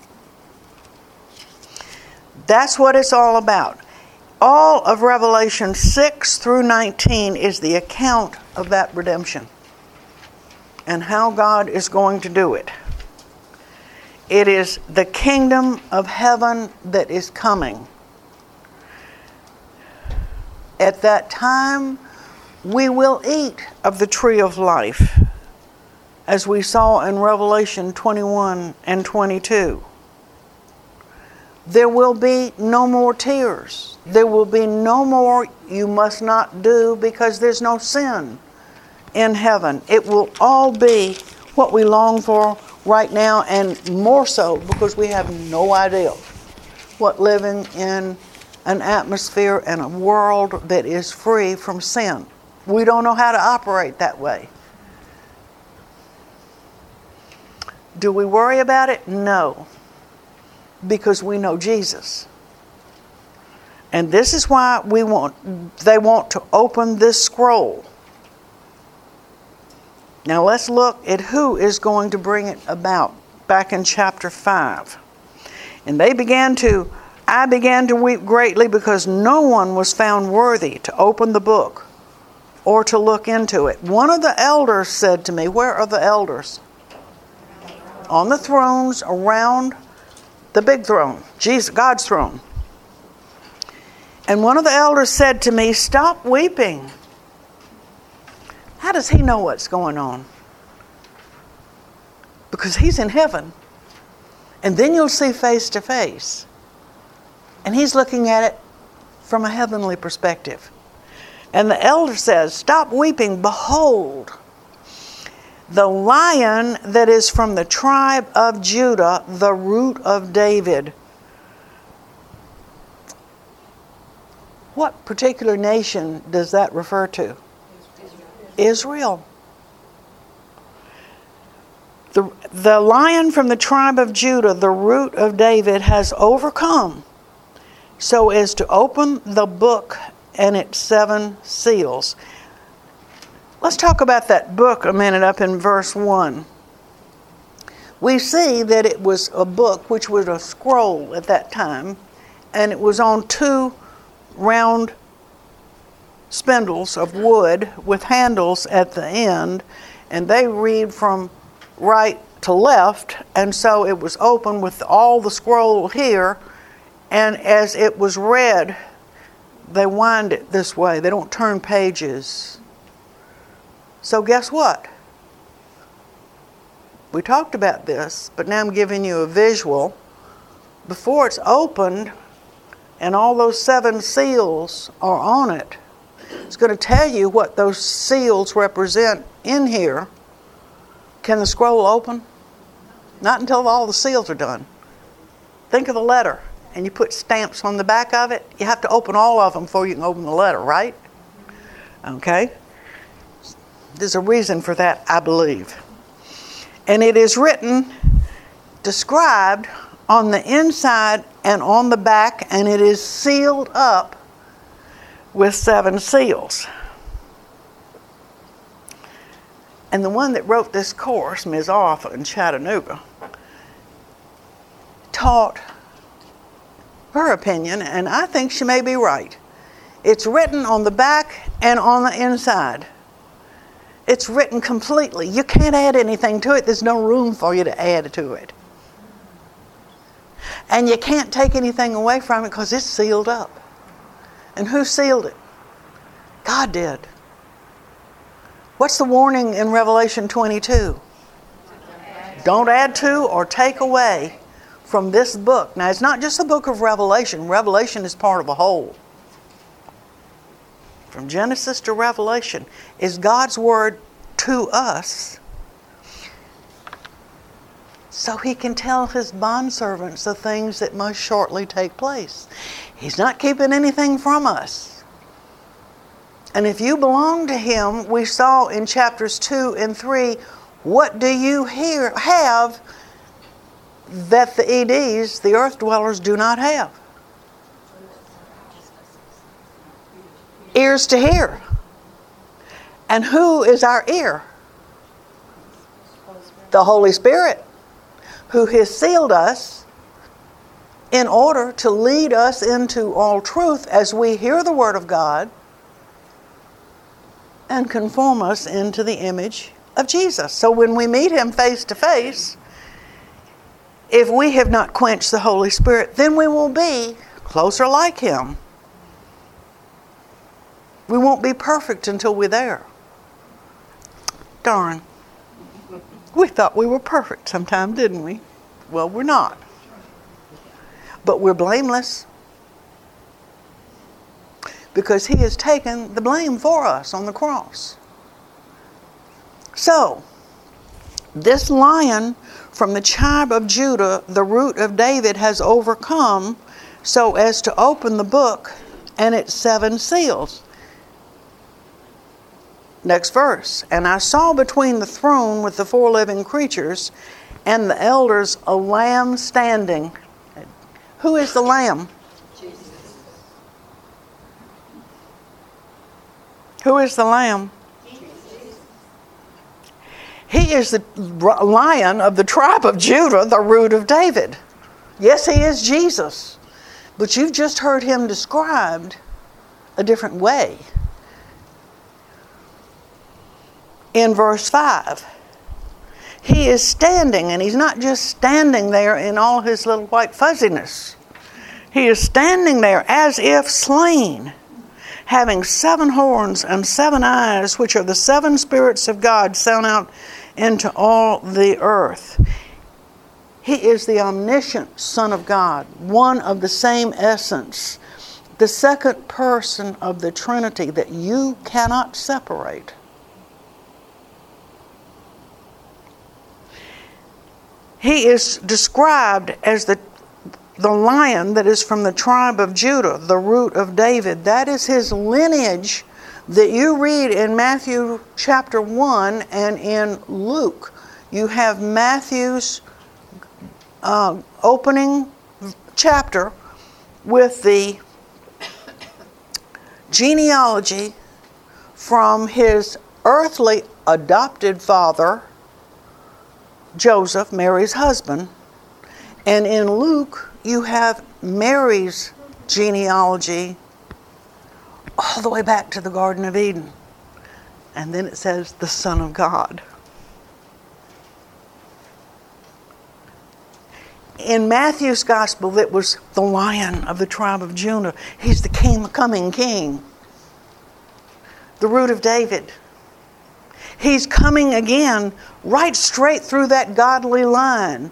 That's what it's all about. All of Revelation six through nineteen is the account of that redemption and how God is going to do it. It is the kingdom of heaven that is coming. At that time, we will eat of the tree of life, as we saw in Revelation twenty-one and twenty-two. There will be no more tears. There will be no more you must not do because there's no sin in heaven. It will all be what we long for right now, and more so because we have no idea what living in an atmosphere and a world that is free from sin. We don't know how to operate that way. Do we worry about it? No. Because we know Jesus. And this is why we want they want to open this scroll. Now let's look at who is going to bring it about. Back in chapter five. And they began to, I began to weep greatly because no one was found worthy to open the book or to look into it. One of the elders said to me, where are the elders? On the thrones around the big throne, Jesus, God's throne. And one of the elders said to me, stop weeping. How does he know what's going on? Because he's in heaven. And then you'll see face to face. And he's looking at it from a heavenly perspective. And the elder says, stop weeping. Behold, the Lion that is from the tribe of Judah, the root of David. What particular nation does that refer to? Israel. The, the Lion from the tribe of Judah, the root of David, has overcome so as to open the book and its seven seals. Let's talk about that book a minute up in verse one. We see that it was a book which was a scroll at that time, and it was on two round spindles of wood with handles at the end, and they read from right to left, and so it was open with all the scroll here, and as it was read, they wind it this way. They don't turn pages. So guess what? We talked about this, but now I'm giving you a visual. Before it's opened and all those seven seals are on it, it's going to tell you what those seals represent in here. Can the scroll open? Not until all the seals are done. Think of the letter, and you put stamps on the back of it. You have to open all of them before you can open the letter, right? Okay? There's a reason for that, I believe. And it is written, described on the inside and on the back, and it is sealed up with seven seals. And the one that wrote this course, Miz Arthur in Chattanooga, taught her opinion, and I think she may be right. It's written on the back and on the inside. It's written completely. You can't add anything to it. There's no room for you to add to it. And you can't take anything away from it because it's sealed up. And who sealed it? God did. What's the warning in Revelation twenty-two? Don't add to or take away from this book. Now, it's not just the book of Revelation. Revelation is part of a whole. From Genesis to Revelation is God's word to us, so he can tell his bondservants the things that must shortly take place. He's not keeping anything from us. And if you belong to him, we saw in chapters two and three, what do you hear, have that the E Ds, the earth dwellers, do not have? Ears to hear. And who is our ear? The Holy Spirit, who has sealed us in order to lead us into all truth as we hear the Word of God and conform us into the image of Jesus. So when we meet him face to face, if we have not quenched the Holy Spirit, then we will be closer like him. We won't be perfect until we're there. Darn. We thought we were perfect sometime, didn't we? Well, we're not. But we're blameless. Because he has taken the blame for us on the cross. So, this Lion from the tribe of Judah, the root of David, has overcome so as to open the book and its seven seals. Next verse. And I saw between the throne with the four living creatures and the elders a lamb standing. Who is the lamb? Who is the Lamb? He is the Lion of the tribe of Judah, the root of David. Yes, he is Jesus. But you've just heard him described a different way. In verse five, he is standing, and he's not just standing there in all his little white fuzziness. He is standing there as if slain, having seven horns and seven eyes, which are the seven spirits of God sent out into all the earth. He is the omniscient Son of God, one of the same essence, the second person of the Trinity that you cannot separate. He is described as the, the lion that is from the tribe of Judah, the root of David. That is his lineage that you read in Matthew chapter one and in Luke. You have Matthew's uh, opening chapter with the genealogy from his earthly adopted father, Joseph, Mary's husband. And in Luke, you have Mary's genealogy all the way back to the Garden of Eden. And then it says, the Son of God. In Matthew's gospel, it was the Lion of the tribe of Judah. He's the king, coming king. The root of David. He's coming again right straight through that godly line.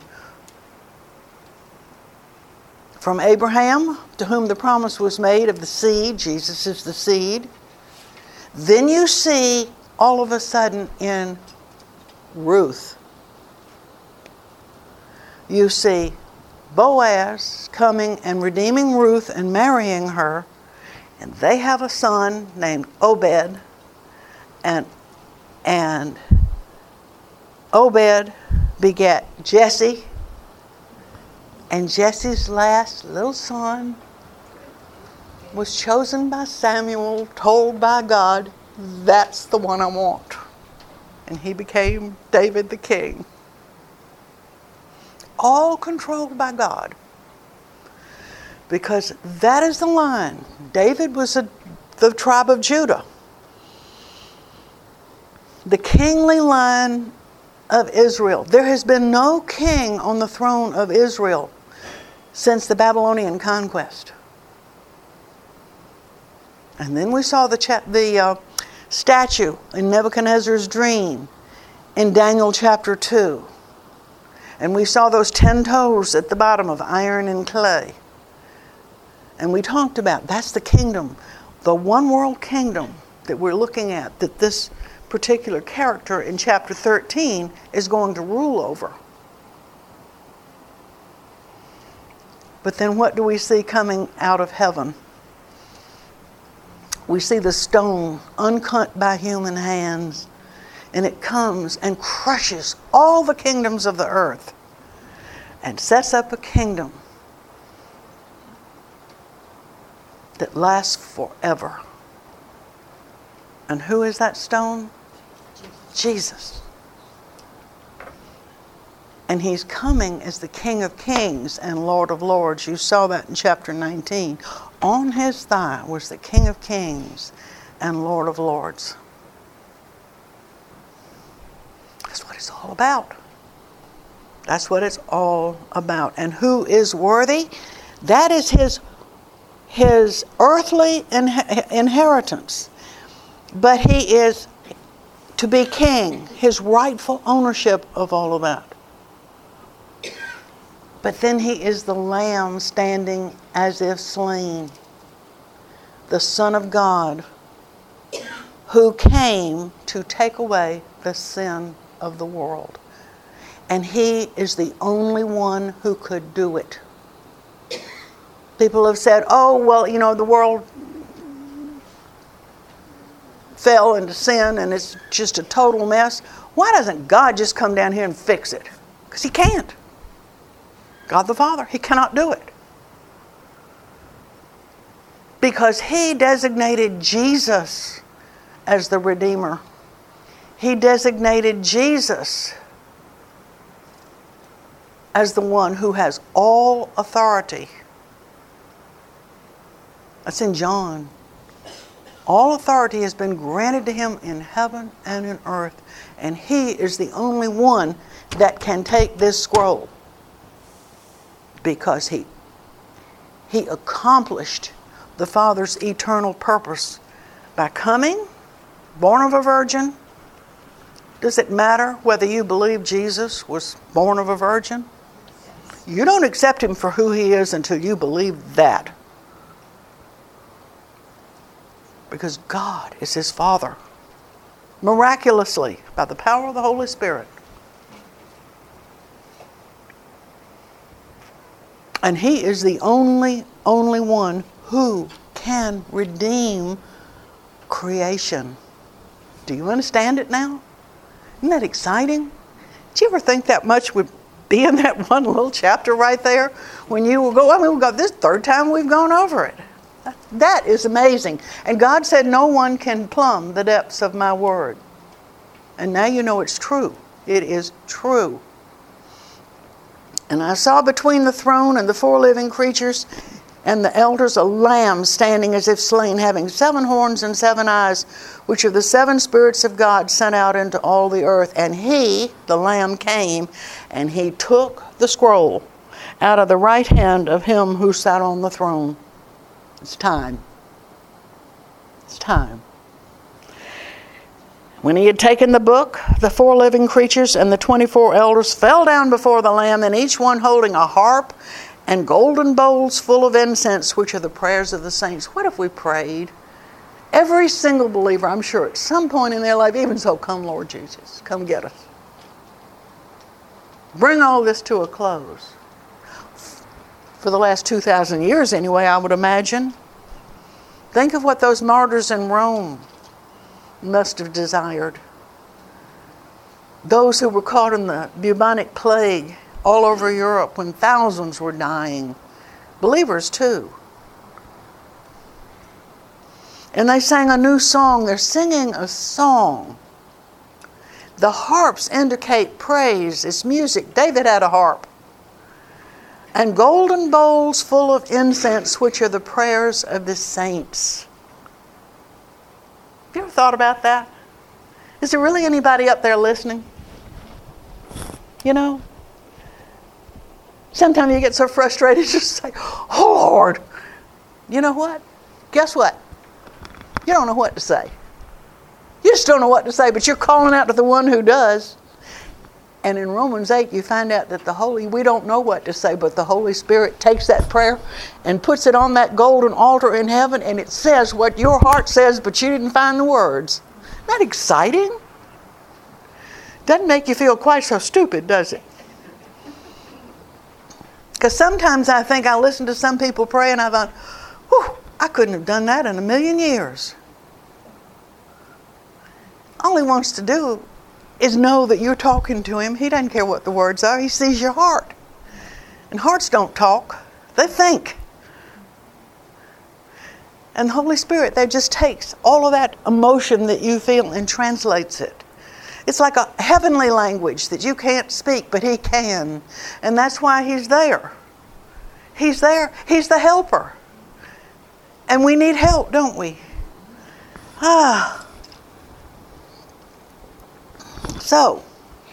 From Abraham, to whom the promise was made of the seed. Jesus is the seed. Then you see all of a sudden in Ruth, you see Boaz coming and redeeming Ruth and marrying her. And they have a son named Obed. And And Obed begat Jesse, and Jesse's last little son was chosen by Samuel, told by God, that's the one I want. And he became David the king. All controlled by God. Because that is the line. David was a, the tribe of Judah. The kingly line of Israel. There has been no king on the throne of Israel since the Babylonian conquest. And then we saw the, cha- the uh, statue in Nebuchadnezzar's dream in Daniel chapter two. And we saw those ten toes at the bottom of iron and clay. And we talked about that's the kingdom, the one world kingdom that we're looking at, that this particular character in chapter thirteen is going to rule over. But then what do we see coming out of heaven? We see the stone uncut by human hands, and it comes and crushes all the kingdoms of the earth and sets up a kingdom that lasts forever. And who is that stone? Jesus. And he's coming as the King of Kings and Lord of Lords. You saw that in chapter nineteen. On his thigh was the King of Kings and Lord of Lords. That's what it's all about. That's what it's all about. And who is worthy? That is his, his earthly in, inheritance. But he is to be king, his rightful ownership of all of that. But then he is the Lamb standing as if slain, the Son of God, who came to take away the sin of the world. And he is the only one who could do it. People have said, oh, well, you know, the world fell into sin and it's just a total mess. Why doesn't God just come down here and fix it? Because he can't. God the Father, he cannot do it. Because he designated Jesus as the Redeemer. He designated Jesus as the one who has all authority. That's in John. All authority has been granted to him in heaven and in earth, and he is the only one that can take this scroll, because he he accomplished the Father's eternal purpose by coming, born of a virgin. Does it matter whether you believe Jesus was born of a virgin? You don't accept him for who he is until you believe that. Because God is his Father, miraculously, by the power of the Holy Spirit. And he is the only, only one who can redeem creation. Do you understand it now? Isn't that exciting? Did you ever think that much would be in that one little chapter right there? When you will go, I mean, we've got this third time we've gone over it. That is amazing. And God said no one can plumb the depths of my word. And now you know it's true. It is true. And I saw between the throne and the four living creatures and the elders a lamb standing as if slain, having seven horns and seven eyes, which are the seven spirits of God sent out into all the earth. And he, the lamb, came and he took the scroll out of the right hand of him who sat on the throne. It's time. It's time. When he had taken the book, the four living creatures and the twenty-four elders fell down before the Lamb, and each one holding a harp and golden bowls full of incense, which are the prayers of the saints. What if we prayed? Every single believer, I'm sure, at some point in their life, even so, come Lord Jesus, come get us. Bring all this to a close. For the last two thousand years anyway, I would imagine. Think of what those martyrs in Rome must have desired. Those who were caught in the bubonic plague all over Europe when thousands were dying. Believers too. And they sang a new song. They're singing a song. The harps indicate praise. It's music. David had a harp. And golden bowls full of incense, which are the prayers of the saints. Have you ever thought about that? Is there really anybody up there listening? You know? Sometimes you get so frustrated, you just say, oh Lord. You know what? Guess what? You don't know what to say. You just don't know what to say, but you're calling out to the one who does. And in Romans eight, you find out that the Holy, we don't know what to say, but the Holy Spirit takes that prayer and puts it on that golden altar in heaven, and it says what your heart says, but you didn't find the words. Isn't that exciting? Doesn't make you feel quite so stupid, does it? Because sometimes I think I listen to some people pray and I thought, whew, I couldn't have done that in a million years. All he wants to do is know that you're talking to him. He doesn't care what the words are. He sees your heart. And hearts don't talk. They think. And the Holy Spirit, there just takes all of that emotion that you feel and translates it. It's like a heavenly language that you can't speak, but he can. And that's why he's there. He's there. He's the helper. And we need help, don't we? Ah. So,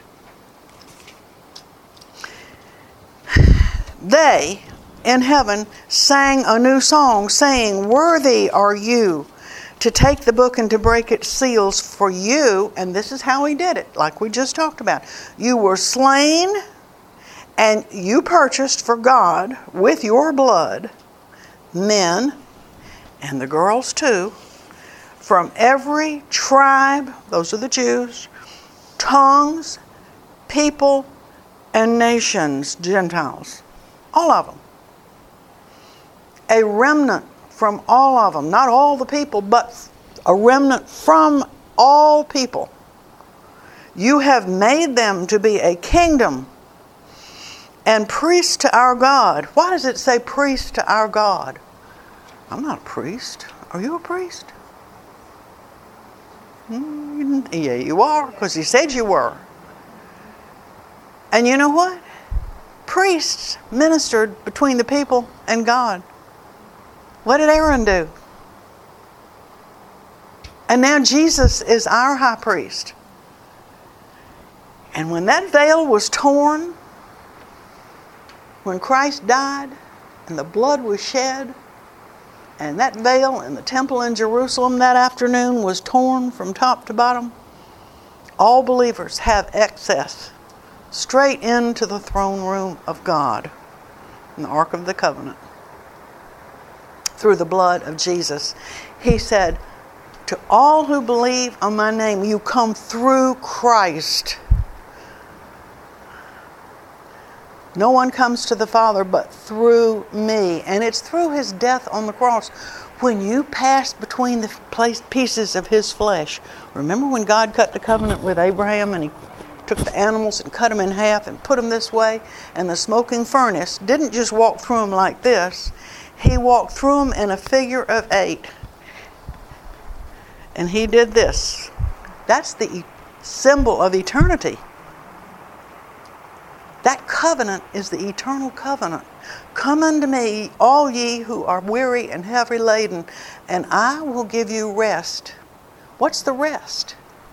they in heaven sang a new song, saying, worthy are you to take the book and to break its seals, for you, and this is how he did it, like we just talked about. You were slain, and you purchased for God with your blood men, and the girls too, from every tribe, those are the Jews, tongues, people, and nations, Gentiles. All of them. A remnant from all of them. Not all the people, but a remnant from all people. You have made them to be a kingdom and priests to our God. Why does it say priest to our God? I'm not a priest. Are you a priest? Mm, yeah, you are, because he said you were. And you know what? Priests ministered between the people and God. What did Aaron do? And now Jesus is our high priest. And when that veil was torn, when Christ died and the blood was shed, and that veil in the temple in Jerusalem that afternoon was torn from top to bottom, all believers have access straight into the throne room of God in the Ark of the Covenant through the blood of Jesus. He said, to all who believe on my name, you come through Christ. No one comes to the Father but through me. And it's through his death on the cross. When you pass between the pieces of his flesh. Remember when God cut the covenant with Abraham and he took the animals and cut them in half and put them this way? And the smoking furnace didn't just walk through them like this. He walked through them in a figure of eight. And he did this. That's the symbol of eternity. That covenant is the eternal covenant. Come unto me, all ye who are weary and heavy laden, and I will give you rest. What's the rest?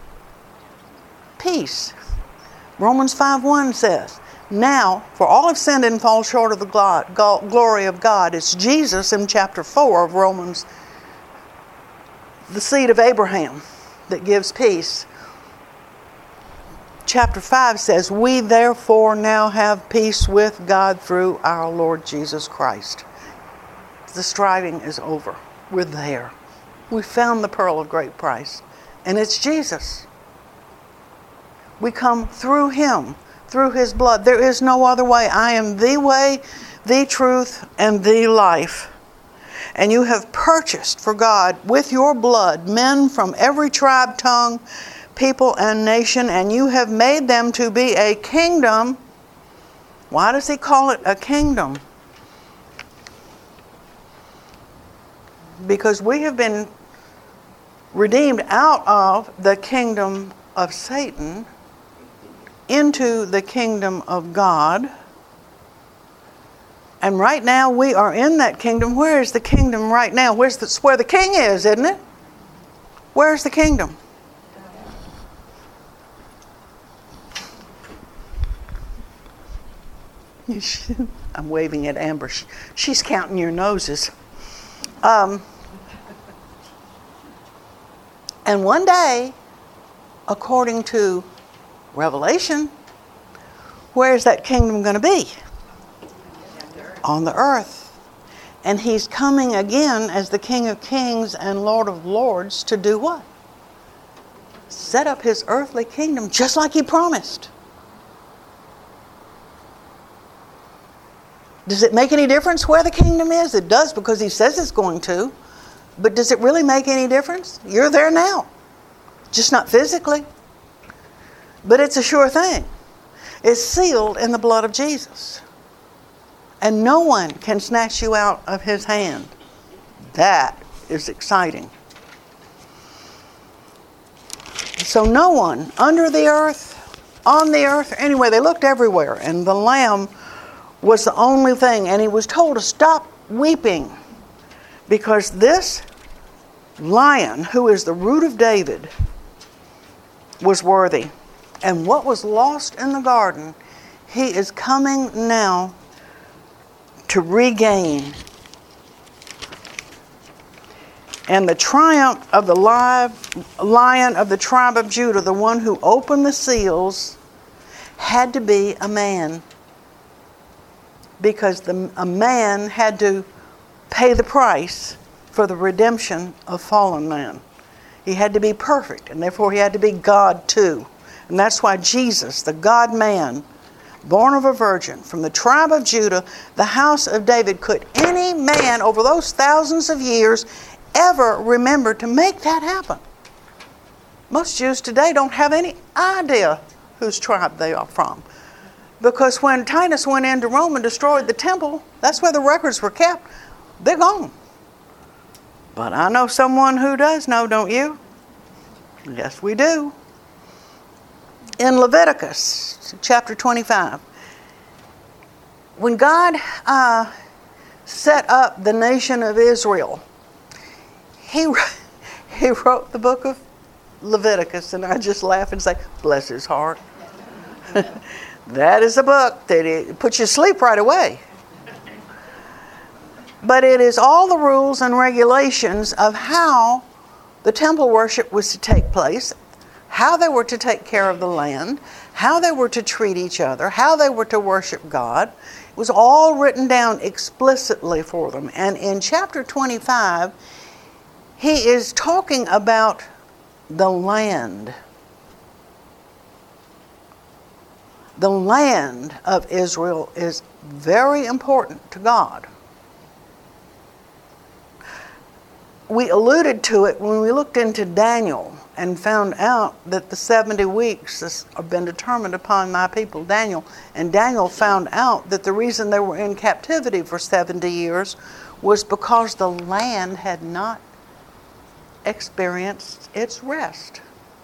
Peace. Romans five one says, now, for all have sinned and fall short of the glory of God. It's Jesus in chapter four of Romans, the seed of Abraham that gives peace. Chapter five says, we therefore now have peace with God through our Lord Jesus Christ. The striving is over. We're there. We found the pearl of great price. And it's Jesus. We come through him, through his blood. There is no other way. I am the way, the truth, and the life. And you have purchased for God with your blood men from every tribe, tongue, people, and nation, and you have made them to be a kingdom. Why does he call it a kingdom? Because we have been redeemed out of the kingdom of Satan into the kingdom of God. And right now we are in that kingdom. Where is the kingdom right now? Where's the, where the king is, isn't it? Where's the kingdom? I'm waving at Amber. She's counting your noses. Um, and one day, according to Revelation, where is that kingdom going to be? On the earth. And he's coming again as the King of Kings and Lord of Lords to do what? Set up his earthly kingdom just like he promised. Does it make any difference where the kingdom is? It does, because he says it's going to. But does it really make any difference? You're there now. Just not physically. But it's a sure thing. It's sealed in the blood of Jesus. And no one can snatch you out of his hand. That is exciting. So no one under the earth, on the earth, anyway, they looked everywhere. And the Lamb was the only thing. And he was told to stop weeping, because this Lion, who is the root of David, was worthy. And what was lost in the garden, he is coming now to regain. And the triumph of the live Lion of the tribe of Judah, the one who opened the seals, had to be a man. Because the, a man had to pay the price for the redemption of fallen man. He had to be perfect, and therefore he had to be God too. And that's why Jesus, the God-man, born of a virgin, from the tribe of Judah, the house of David, could any man over those thousands of years ever remember to make that happen? Most Jews today don't have any idea whose tribe they are from. Because when Titus went into Rome and destroyed the temple, that's where the records were kept. They're gone. But I know someone who does know, don't you? Yes, we do. In Leviticus chapter twenty-five, when God uh, set up the nation of Israel, he, he wrote the book of Leviticus, and I just laugh and say, bless his heart. That is a book that it puts you to sleep right away. But it is all the rules and regulations of how the temple worship was to take place, how they were to take care of the land, how they were to treat each other, how they were to worship God. It was all written down explicitly for them. And in chapter twenty-five, he is talking about the land. The land of Israel is very important to God. We alluded to it when we looked into Daniel and found out that the seventy weeks have been determined upon my people, Daniel. And Daniel found out that the reason they were in captivity for seventy years was because the land had not experienced its rest.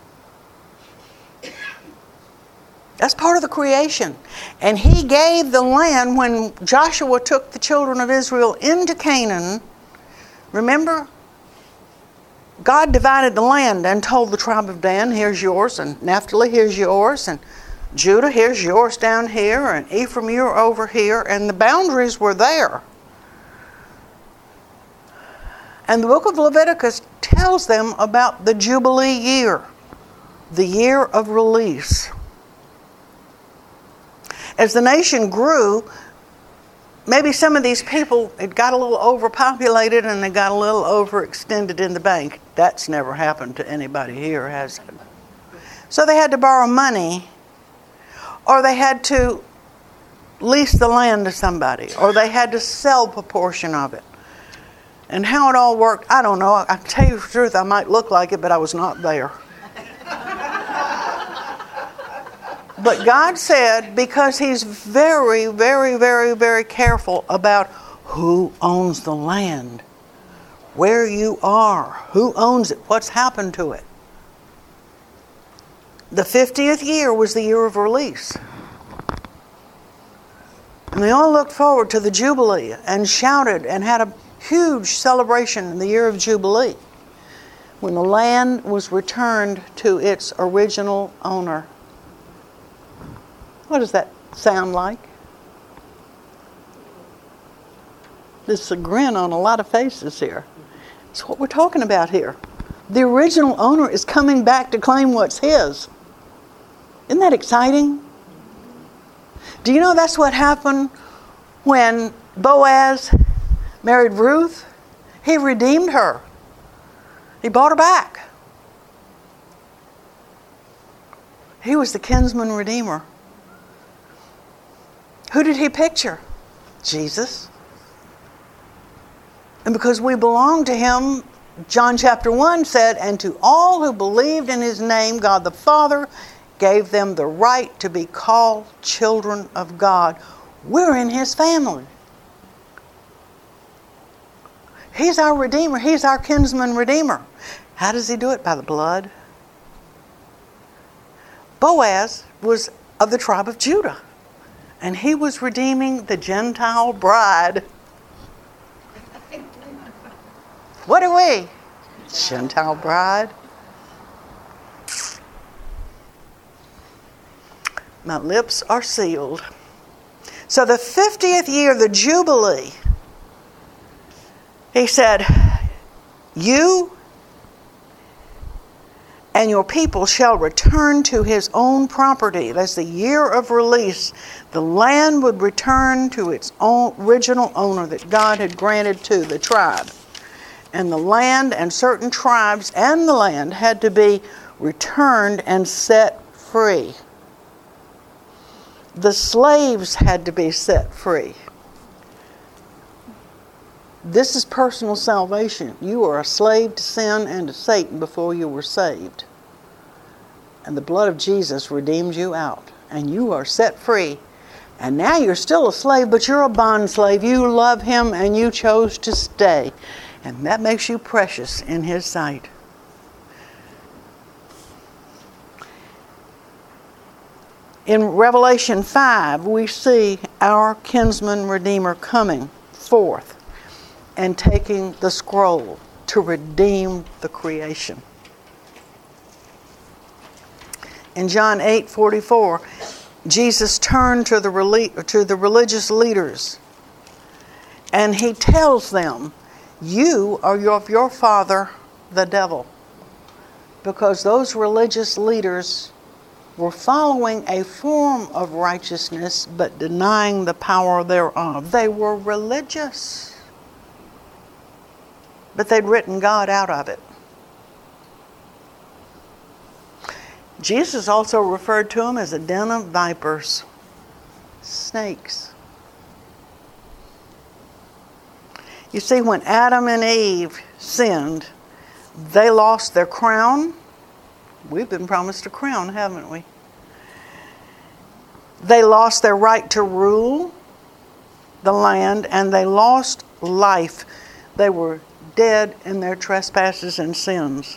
That's part of the creation. And he gave the land when Joshua took the children of Israel into Canaan. Remember? God divided the land and told the tribe of Dan, here's yours, and Naphtali, here's yours, and Judah, here's yours down here, and Ephraim, you're over here, and the boundaries were there. And the book of Leviticus tells them about the Jubilee year, the year of release. As the nation grew, maybe some of these people, it got a little overpopulated and they got a little overextended in the bank. That's never happened to anybody here, has it? So they had to borrow money, or they had to lease the land to somebody, or they had to sell a portion of it. And how it all worked, I don't know. I can tell you the truth, I might look like it, but I was not there. But God said, because he's very, very, very, very careful about who owns the land, where you are, who owns it, what's happened to it. The fiftieth year was the year of release. And they all looked forward to the Jubilee and shouted and had a huge celebration in the year of Jubilee, when the land was returned to its original owner. What does that sound like? There's a grin on a lot of faces here. It's what we're talking about here. The original owner is coming back to claim what's his. Isn't that exciting? Do you know that's what happened when Boaz married Ruth? He redeemed her. He bought her back. He was the kinsman redeemer. Who did he picture? Jesus. And because we belong to him, John chapter one said, and to all who believed in his name, God the Father gave them the right to be called children of God. We're in his family. He's our Redeemer. He's our kinsman Redeemer. How does he do it? By the blood. Boaz was of the tribe of Judah, and he was redeeming the Gentile bride. What are we? Gentile bride. My lips are sealed. So the fiftieth year, the Jubilee, he said, you and your people shall return to his own property. That's the year of release. The land would return to its own original owner that God had granted to the tribe. And the land and certain tribes and the land had to be returned and set free. The slaves had to be set free. This is personal salvation. You were a slave to sin and to Satan before you were saved. And the blood of Jesus redeemed you out. And you are set free. And now you're still a slave, but you're a bond slave. You love him and you chose to stay. And that makes you precious in his sight. In Revelation five, we see our kinsman redeemer coming forth and taking the scroll to redeem the creation. In John eight forty-four, Jesus turned to the, to the religious leaders and he tells them, you are of your father, the devil. Because those religious leaders were following a form of righteousness but denying the power thereof. They were religious, but they'd written God out of it. Jesus also referred to them as a den of vipers, snakes. You see, when Adam and Eve sinned, they lost their crown. We've been promised a crown, haven't we? They lost their right to rule the land, and they lost life. They were dead in their trespasses and sins.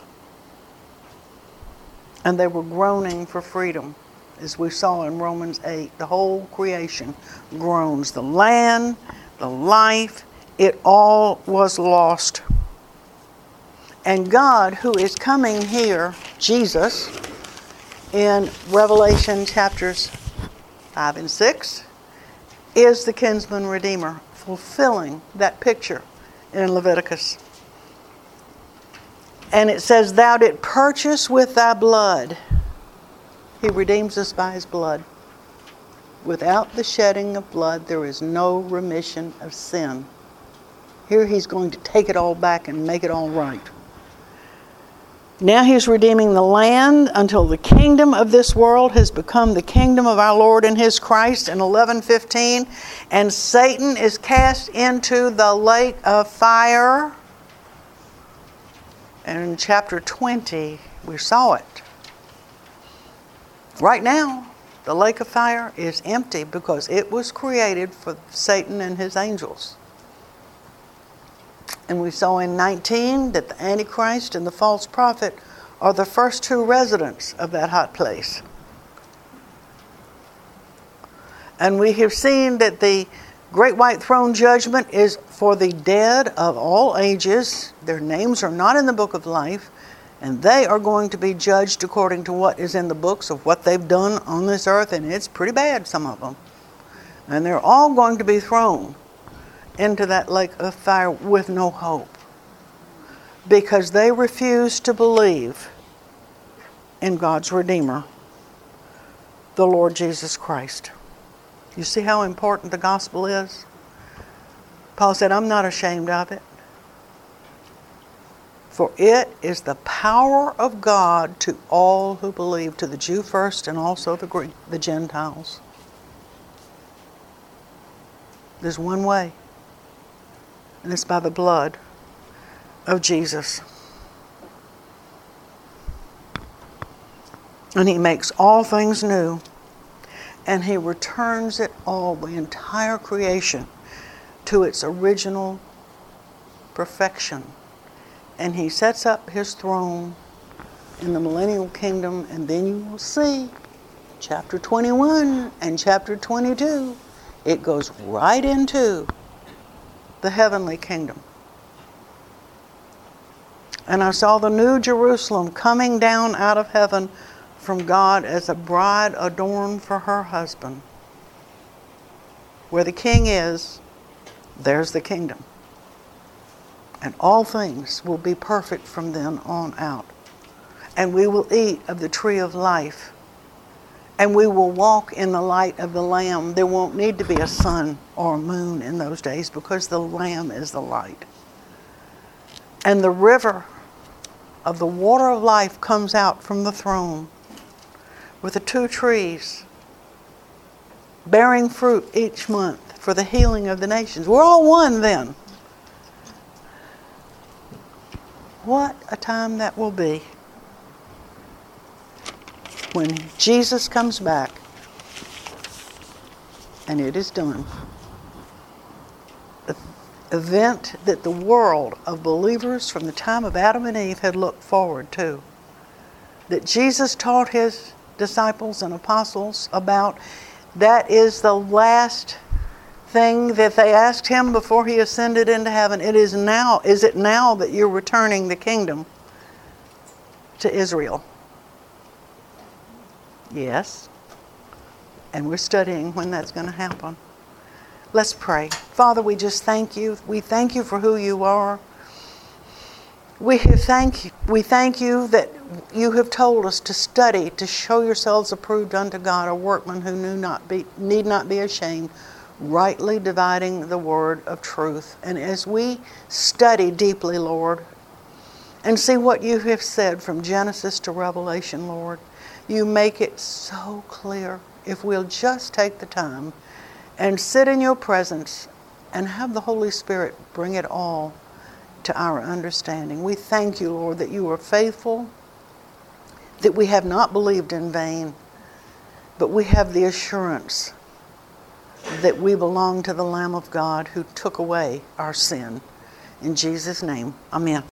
And they were groaning for freedom, as we saw in Romans eight. The whole creation groans. The land, the life, it all was lost. And God, who is coming here, Jesus, in Revelation chapters five and six, is the kinsman redeemer, fulfilling that picture in Leviticus. And it says, thou didst purchase with thy blood. He redeems us by his blood. Without the shedding of blood, there is no remission of sin. Here he's going to take it all back and make it all right. Now he's redeeming the land until the kingdom of this world has become the kingdom of our Lord and his Christ in eleven fifteen. And Satan is cast into the lake of fire. And in chapter twenty, we saw it. Right now, the lake of fire is empty because it was created for Satan and his angels. And we saw in nineteen that the Antichrist and the false prophet are the first two residents of that hot place. And we have seen that the great white throne judgment is for the dead of all ages. Their names are not in the book of life, and they are going to be judged according to what is in the books of what they've done on this earth, and it's pretty bad, some of them. And they're all going to be thrown into that lake of fire with no hope, because they refuse to believe in God's Redeemer, the Lord Jesus Christ. You see how important the gospel is? Paul said, I'm not ashamed of it, for it is the power of God to all who believe, to the Jew first and also the Greek, the Gentiles. There's one way, and it's by the blood of Jesus. And he makes all things new. And he returns it all, the entire creation, to its original perfection. And he sets up his throne in the millennial kingdom. And then you will see chapter twenty-one and chapter twenty-two. It goes right into the heavenly kingdom. And I saw the new Jerusalem coming down out of heaven from God as a bride adorned for her husband. Where the king is, there's the kingdom. And all things will be perfect from then on out. And we will eat of the tree of life. And we will walk in the light of the Lamb. There won't need to be a sun or a moon in those days, because the Lamb is the light. And the river of the water of life comes out from the throne, with the two trees bearing fruit each month for the healing of the nations. We're all one then. What a time that will be when Jesus comes back and it is done. The event that the world of believers from the time of Adam and Eve had looked forward to. That Jesus taught his disciples and apostles about. That is the last thing that they asked him before he ascended into heaven. It is now, is it now that you're returning the kingdom to Israel? Yes. And we're studying when that's going to happen. Let's pray. Father, we just thank you. We thank you for who you are. We thank you, we thank you that you have told us to study, to show yourselves approved unto God, a workman who knew not be, need not be ashamed, rightly dividing the word of truth. And as we study deeply, Lord, and see what you have said from Genesis to Revelation, Lord, you make it so clear. If we'll just take the time and sit in your presence and have the Holy Spirit bring it all to our understanding. We thank you, Lord, that you are faithful, that we have not believed in vain, but we have the assurance that we belong to the Lamb of God who took away our sin. In Jesus' name, amen.